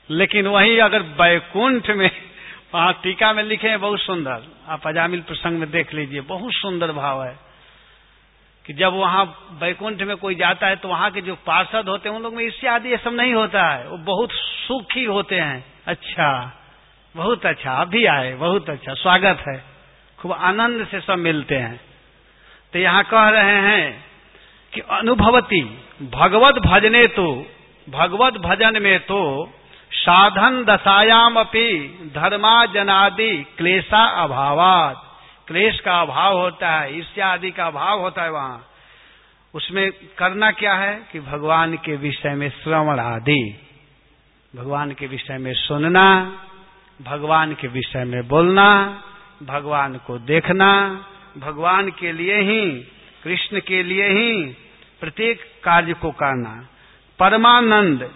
लेकिन वहीं अगर वैकुंठ में, वहां टीका में लिखे हैं बहुत सुंदर, आप अजामिल प्रसंग में देख लीजिए, बहुत सुंदर भाव है कि जब वहां वैकुंठ में कोई जाता है तो वहां के जो पार्षद होते हैं उन लोग में ईर्ष्या आदि ये सब नहीं होता है, वो बहुत सुखी होते हैं। अच्छा, बहुत अच्छा, अभी आए, बहुत अच्छा, स्वागत है, खूब आनंद से सब मिलते हैं। तो यहाँ कह रहे हैं कि अनुभवती भगवत भजने तो, भगवत भजन में तो साधन दशायाम अपि धर्माजनादि क्लेशा अभावात, क्लेश का अभाव होता है, ईर्ष्या आदि का अभाव होता है। वहां उसमें करना क्या है कि भगवान के विषय में श्रवण आदि, भगवान के विषय में सुनना, भगवान के विषय में बोलना, भगवान को देखना, भगवान के लिए ही, कृष्ण के लिए ही प्रत्येक कार्य को करना। परमानंद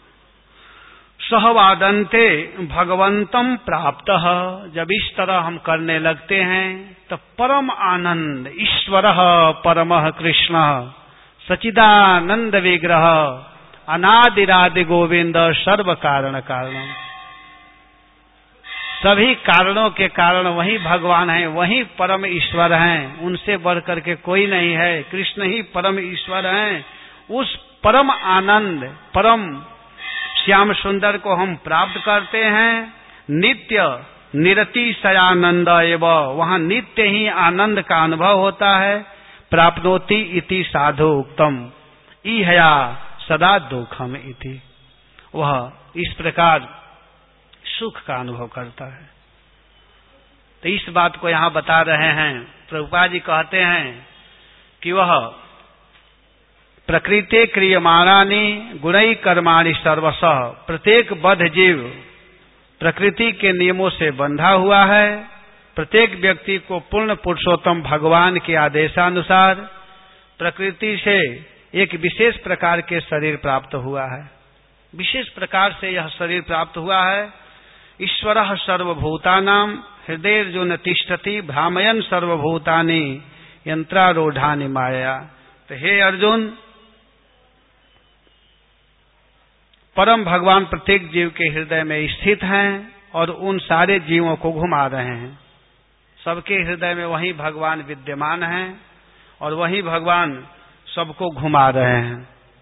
सहवादन्ते भगवंतम प्राप्त, जब इस तरह हम करने लगते हैं तो परम आनंद, ईश्वर परमः कृष्ण सचिदानंद विग्रह अनादिरादि गोविंद सर्व कारण कारणम, सभी कारणों के कारण वही भगवान है, वही परम ईश्वर हैं, उनसे बढ़कर के कोई नहीं है, कृष्ण ही परम ईश्वर हैं। उस परम आनंद, परम श्याम सुंदर को हम प्राप्त करते हैं। नित्य निरतिशयानंद एवं, वहां नित्य ही आनंद का अनुभव होता है। प्राप्नोति इति साधु उक्तम इहया सदा दुखम इति, वह इस प्रकार सुख का अनुभव करता है। तो इस बात को यहां बता रहे हैं। प्रभुपाद जी कहते हैं कि वह प्रकृति क्रियमाणानि गुणै कर्माणि सर्वशः, प्रत्येक बद्ध जीव प्रकृति के नियमों से बंधा हुआ है। प्रत्येक व्यक्ति को पूर्ण पुरुषोत्तम भगवान के आदेशानुसार प्रकृति से एक विशेष प्रकार के शरीर प्राप्त हुआ है, विशेष प्रकार से यह शरीर प्राप्त हुआ है। ईश्वरः सर्वभूतानां हृदयर्जुन तिष्ठति भ्रामयन् सर्वभूतानि यंत्रारूढ़ानि माया। तो हे अर्जुन, परम भगवान प्रत्येक जीव के हृदय में स्थित हैं और उन सारे जीवों को घुमा रहे हैं। सबके हृदय में वही भगवान विद्यमान हैं और वही भगवान सबको घुमा रहे हैं।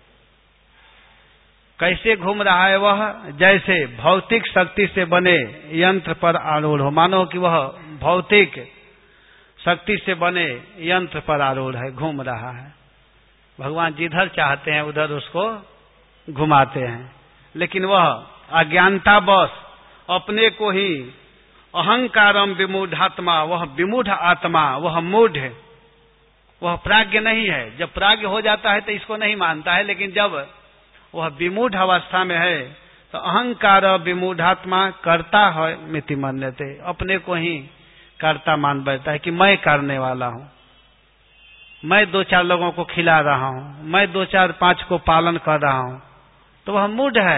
कैसे घूम रहा है वह? जैसे भौतिक शक्ति से बने यंत्र पर आरूढ़ हो, मानो कि वह भौतिक शक्ति से बने यंत्र पर आरूढ़ है, घूम रहा है। भगवान जिधर चाहते हैं उधर उसको घुमाते हैं, लेकिन वह अज्ञानतावश अपने को ही अहंकारम विमूढ़ात्मा, वह विमूढ़ आत्मा, वह मूढ़, वह प्राज्ञ नहीं है। जब प्राज्ञ हो जाता है तो इसको नहीं मानता है, लेकिन जब वह विमूढ़ अवस्था में है तो अहंकार विमूढ़ात्मा कर्ता है मिति मन्यते, अपने को ही कर्ता मान बैठता है कि मैं करने वाला हूं, मैं 2-4 लोगों को खिला रहा हूं, मैं 2-4-5 को पालन कर रहा हूं। तो वह मूढ़ है,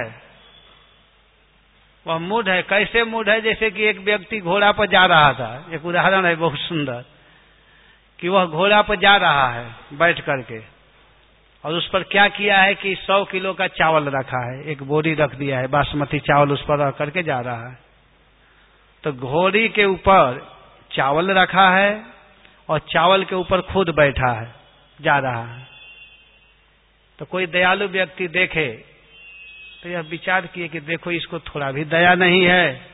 वह मूढ़ है। कैसे मूढ़ है? जैसे कि एक व्यक्ति घोड़ा पर जा रहा था, एक उदाहरण है बहुत सुंदर, कि वह घोड़ा पर जा रहा है बैठ करके, और उस पर क्या किया है कि 100 किलो का चावल रखा है, एक बोरी रख दिया है, बासमती चावल उस पर रख करके जा रहा है। तो घोड़ी के ऊपर चावल रखा है और चावल के ऊपर खुद बैठा है, जा रहा है। तो कोई दयालु व्यक्ति देखे तो यह विचार किए कि देखो इसको थोड़ा भी दया नहीं है,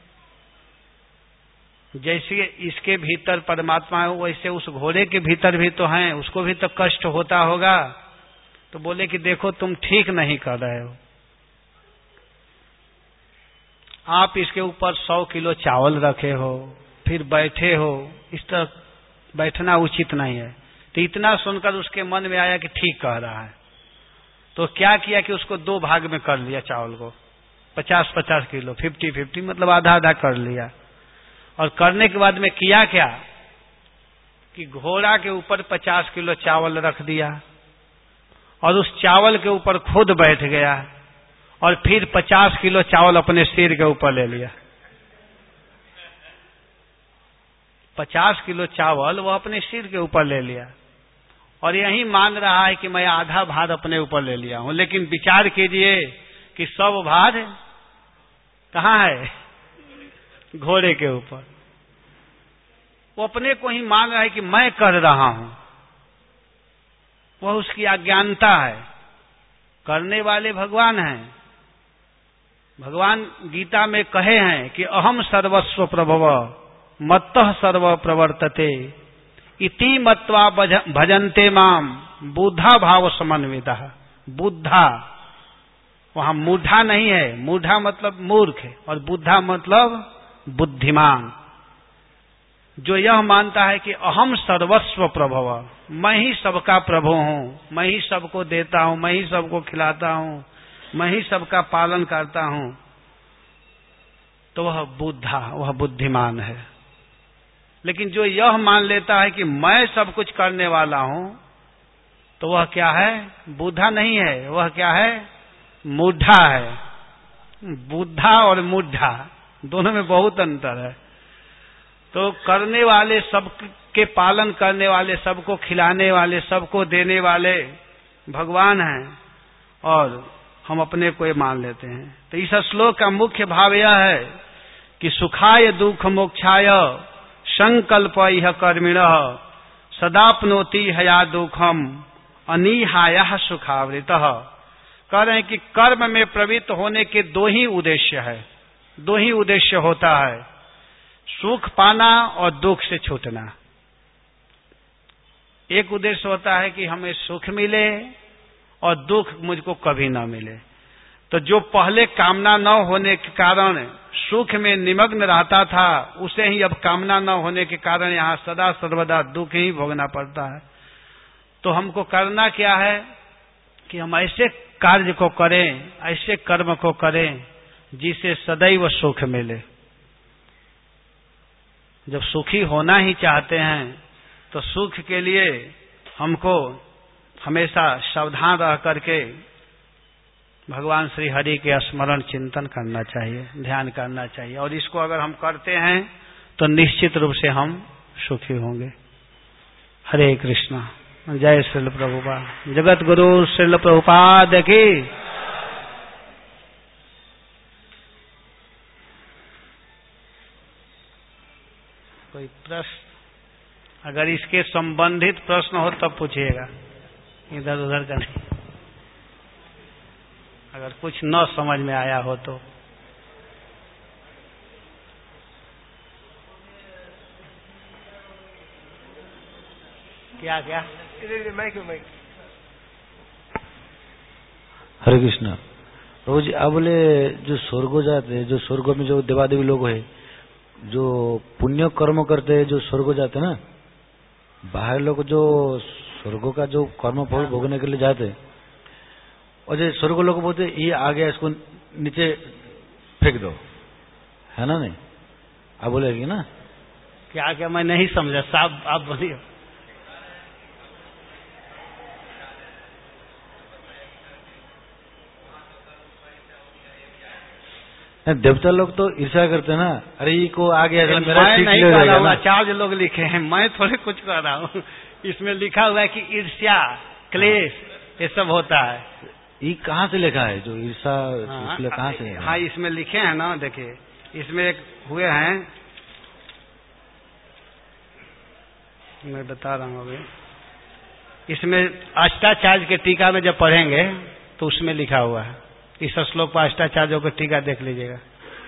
जैसे इसके भीतर परमात्मा है वैसे उस घोड़े के भीतर भी तो हैं, उसको भी तो कष्ट होता होगा। तो बोले कि देखो तुम ठीक नहीं कर रहे हो, आप इसके ऊपर 100 किलो चावल रखे हो, फिर बैठे हो, इस तरह बैठना उचित नहीं है। तो इतना सुनकर उसके मन में आया कि ठीक कह रहा है। तो क्या किया कि उसको 2 भाग में कर लिया चावल को, 50-50 किलो, 50-50 मतलब आधा-आधा कर लिया। और करने के बाद में किया क्या कि घोड़ा के ऊपर 50 किलो चावल रख दिया और उस चावल के ऊपर खुद बैठ गया और फिर 50 किलो चावल अपने सिर के ऊपर ले लिया। 50 किलो चावल वो अपने सिर के ऊपर ले लिया और यही मान रहा है कि मैं आधा भार अपने ऊपर ले लिया हूं। लेकिन विचार कीजिए कि सब भार कहाँ है? घोड़े के ऊपर। वो अपने को ही मान रहा है कि मैं कर रहा हूं, वह उसकी अज्ञानता है। करने वाले भगवान हैं। भगवान गीता में कहे हैं कि अहम सर्वस्व प्रभव मत्तः सर्व प्रवर्तते इति मत्वा भजन्ते माम बुद्धा भाव समन्विता। बुद्धा वहां मूढ़ा नहीं है, मूढ़ा मतलब मूर्ख है, और बुद्धा मतलब बुद्धिमान। जो यह मानता है कि अहम सर्वस्व प्रभव, मैं ही सबका प्रभु हूं, मैं ही सबको देता हूं, मैं ही सबको खिलाता हूं, मैं ही सबका पालन करता हूं, तो वह बुद्धा, वह बुद्धिमान है। लेकिन जो यह मान लेता है कि मैं सब कुछ करने वाला हूं, तो वह क्या है? बुद्धा नहीं है, वह क्या है? मूढ़ा है। बुद्धा और मूढ़ा दोनों में बहुत अंतर है। तो करने वाले, सबके पालन करने वाले, सबको खिलाने वाले, सबको देने वाले भगवान हैं, और हम अपने को ये मान लेते हैं। तो इस श्लोक का मुख्य भाव यह है कि सुखाय दुख मोक्षाय संकल्प इह कर्मिणः सदाप्नोति हया दुखम अनिहाय सुखावृतः। कह रहे हैं कि कर्म में प्रवृत्त होने के दो ही उद्देश्य है, दो ही उद्देश्य होता है, सुख पाना और दुख से छूटना। एक उद्देश्य होता है कि हमें सुख मिले और दुख मुझको कभी न मिले। तो जो पहले कामना न होने के कारण सुख में निमग्न रहता था, उसे ही अब कामना न होने के कारण यहाँ सदा सर्वदा दुख ही भोगना पड़ता है। तो हमको करना क्या है कि हम ऐसे कार्य को करें, ऐसे कर्म को करें जिसे सदैव सुख मिले। जब सुखी होना ही चाहते हैं तो सुख के लिए हमको हमेशा सावधान रह करके भगवान श्री हरि के स्मरण चिंतन करना चाहिए, ध्यान करना चाहिए, और इसको अगर हम करते हैं तो निश्चित रूप से हम सुखी होंगे। हरे कृष्णा। जय श्रील प्रभुपाद। जगत गुरु श्रील प्रभुपाद की। कोई प्रश्न? अगर इसके संबंधित प्रश्न हो तब पूछिएगा, इधर उधर का नहीं। अगर कुछ न समझ में आया हो तो। क्या क्या? हरे कृष्णा। प्रभु जी, आप बोले जो स्वर्ग जाते हैं, जो स्वर्ग में जो देवादेवी लोग हैं, जो पुण्य कर्म करते हैं, जो स्वर्ग जाते हैं ना, बाहर लोग जो स्वर्ग का जो कर्म फल भोगने के लिए जाते हैं, और जो स्वर्ग लोग बोलते ये आ गया, इसको नीचे फेंक दो, है ना? नहीं, आप बोलेगी ना? क्या क्या? मैं नहीं समझा साहब, आप बोलिए। देवता लोग तो ईर्ष्या करते हैं ना, अरे ये को आ गया, मेरा सीट नहीं कर रहा हूँ, आचार्य लोग लिखे हैं, मैं थोड़े कुछ कर रहा हूँ। इसमें लिखा हुआ है कि ईर्ष्या, क्लेश, ये सब होता है। ये कहाँ से लिखा है? जो ईर्ष्या इसलिए कहाँ से? हाँ, इसमें लिखे हैं ना, देखिए इसमें एक हुए हैं, मैं बता रहा हूँ अभी। इसमें अष्टाचार्य के टीका में जब पढ़ेंगे तो उसमें लिखा हुआ है। इस श्लोक पर अष्टाचार्यों को टीका देख लीजिएगा।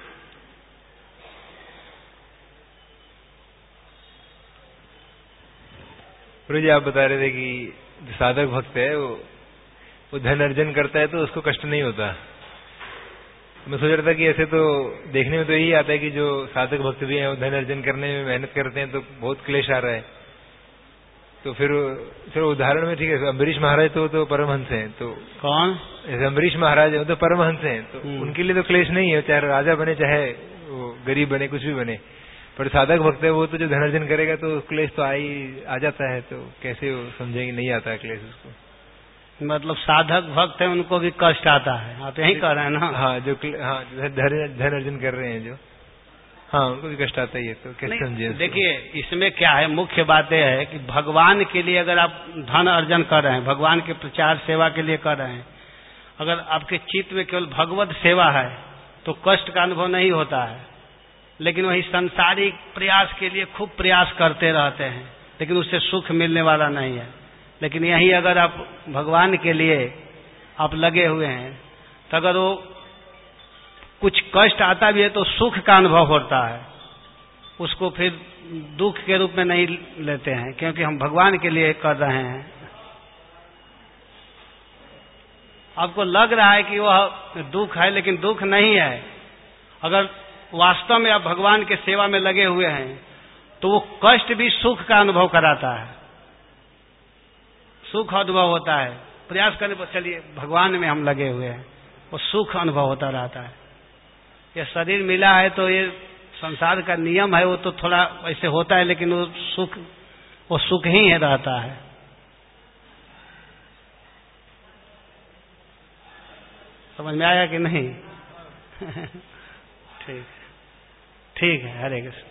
गुरु जी, आप बता रहे थे कि जो साधक भक्त है वो धन अर्जन करता है तो उसको कष्ट नहीं होता। मैं सोच रहा था कि ऐसे तो देखने में तो यही आता है कि जो साधक भक्त भी हैं वो धन अर्जन करने में मेहनत करते हैं तो बहुत क्लेश आ रहा है। तो फिर चलो उदाहरण में ठीक है, अम्बरीश महाराज तो परमहंस हैं। तो कौन? ऐसे अम्बरीश महाराज है, वो तो परमहंस हैं, तो उनके लिए तो क्लेश नहीं है, चाहे राजा बने चाहे वो गरीब बने, कुछ भी बने। पर साधक भक्त है वो तो जो धनार्जन करेगा तो क्लेश तो आ जाता है। तो कैसे वो समझेंगे? नहीं आता है क्लेश उसको। मतलब साधक भक्त है उनको भी कष्ट आता है, आप यही कह रहे हैं ना? हाँ, जो धन अर्जन कर रहे हैं जो, हाँ, उनको भी कष्ट आता ही है। तो कैसे समझे? देखिए इसमें क्या है, मुख्य बात यह है कि भगवान के लिए अगर आप धन अर्जन कर रहे हैं, भगवान के प्रचार सेवा के लिए कर रहे हैं, अगर आपके चित्त में केवल भगवत सेवा है तो कष्ट का अनुभव नहीं होता है, लेकिन वही सांसारिक प्रयास के लिए खूब प्रयास करते रहते हैं, लेकिन उससे सुख मिलने वाला नहीं है। लेकिन यही अगर आप भगवान के लिए आप लगे हुए हैं, तो अगर वो कुछ कष्ट आता भी है तो सुख का अनुभव होता है, उसको फिर दुख के रूप में नहीं लेते हैं, क्योंकि हम भगवान के लिए कर रहे हैं। आपको लग रहा है कि वह दुख है, लेकिन दुख नहीं है। अगर वास्तव में आप भगवान के सेवा में लगे हुए हैं तो वो कष्ट भी सुख का अनुभव कराता है, सुख अनुभव होता है। प्रयास करने पर चलिए भगवान में हम लगे हुए हैं, वो सुख अनुभव होता रहता है। ये शरीर मिला है तो ये संसार का नियम है, वो तो थोड़ा ऐसे होता है, लेकिन वो सुख ही है रहता है। समझ में आया कि नहीं? ठीक है, हरे कृष्ण।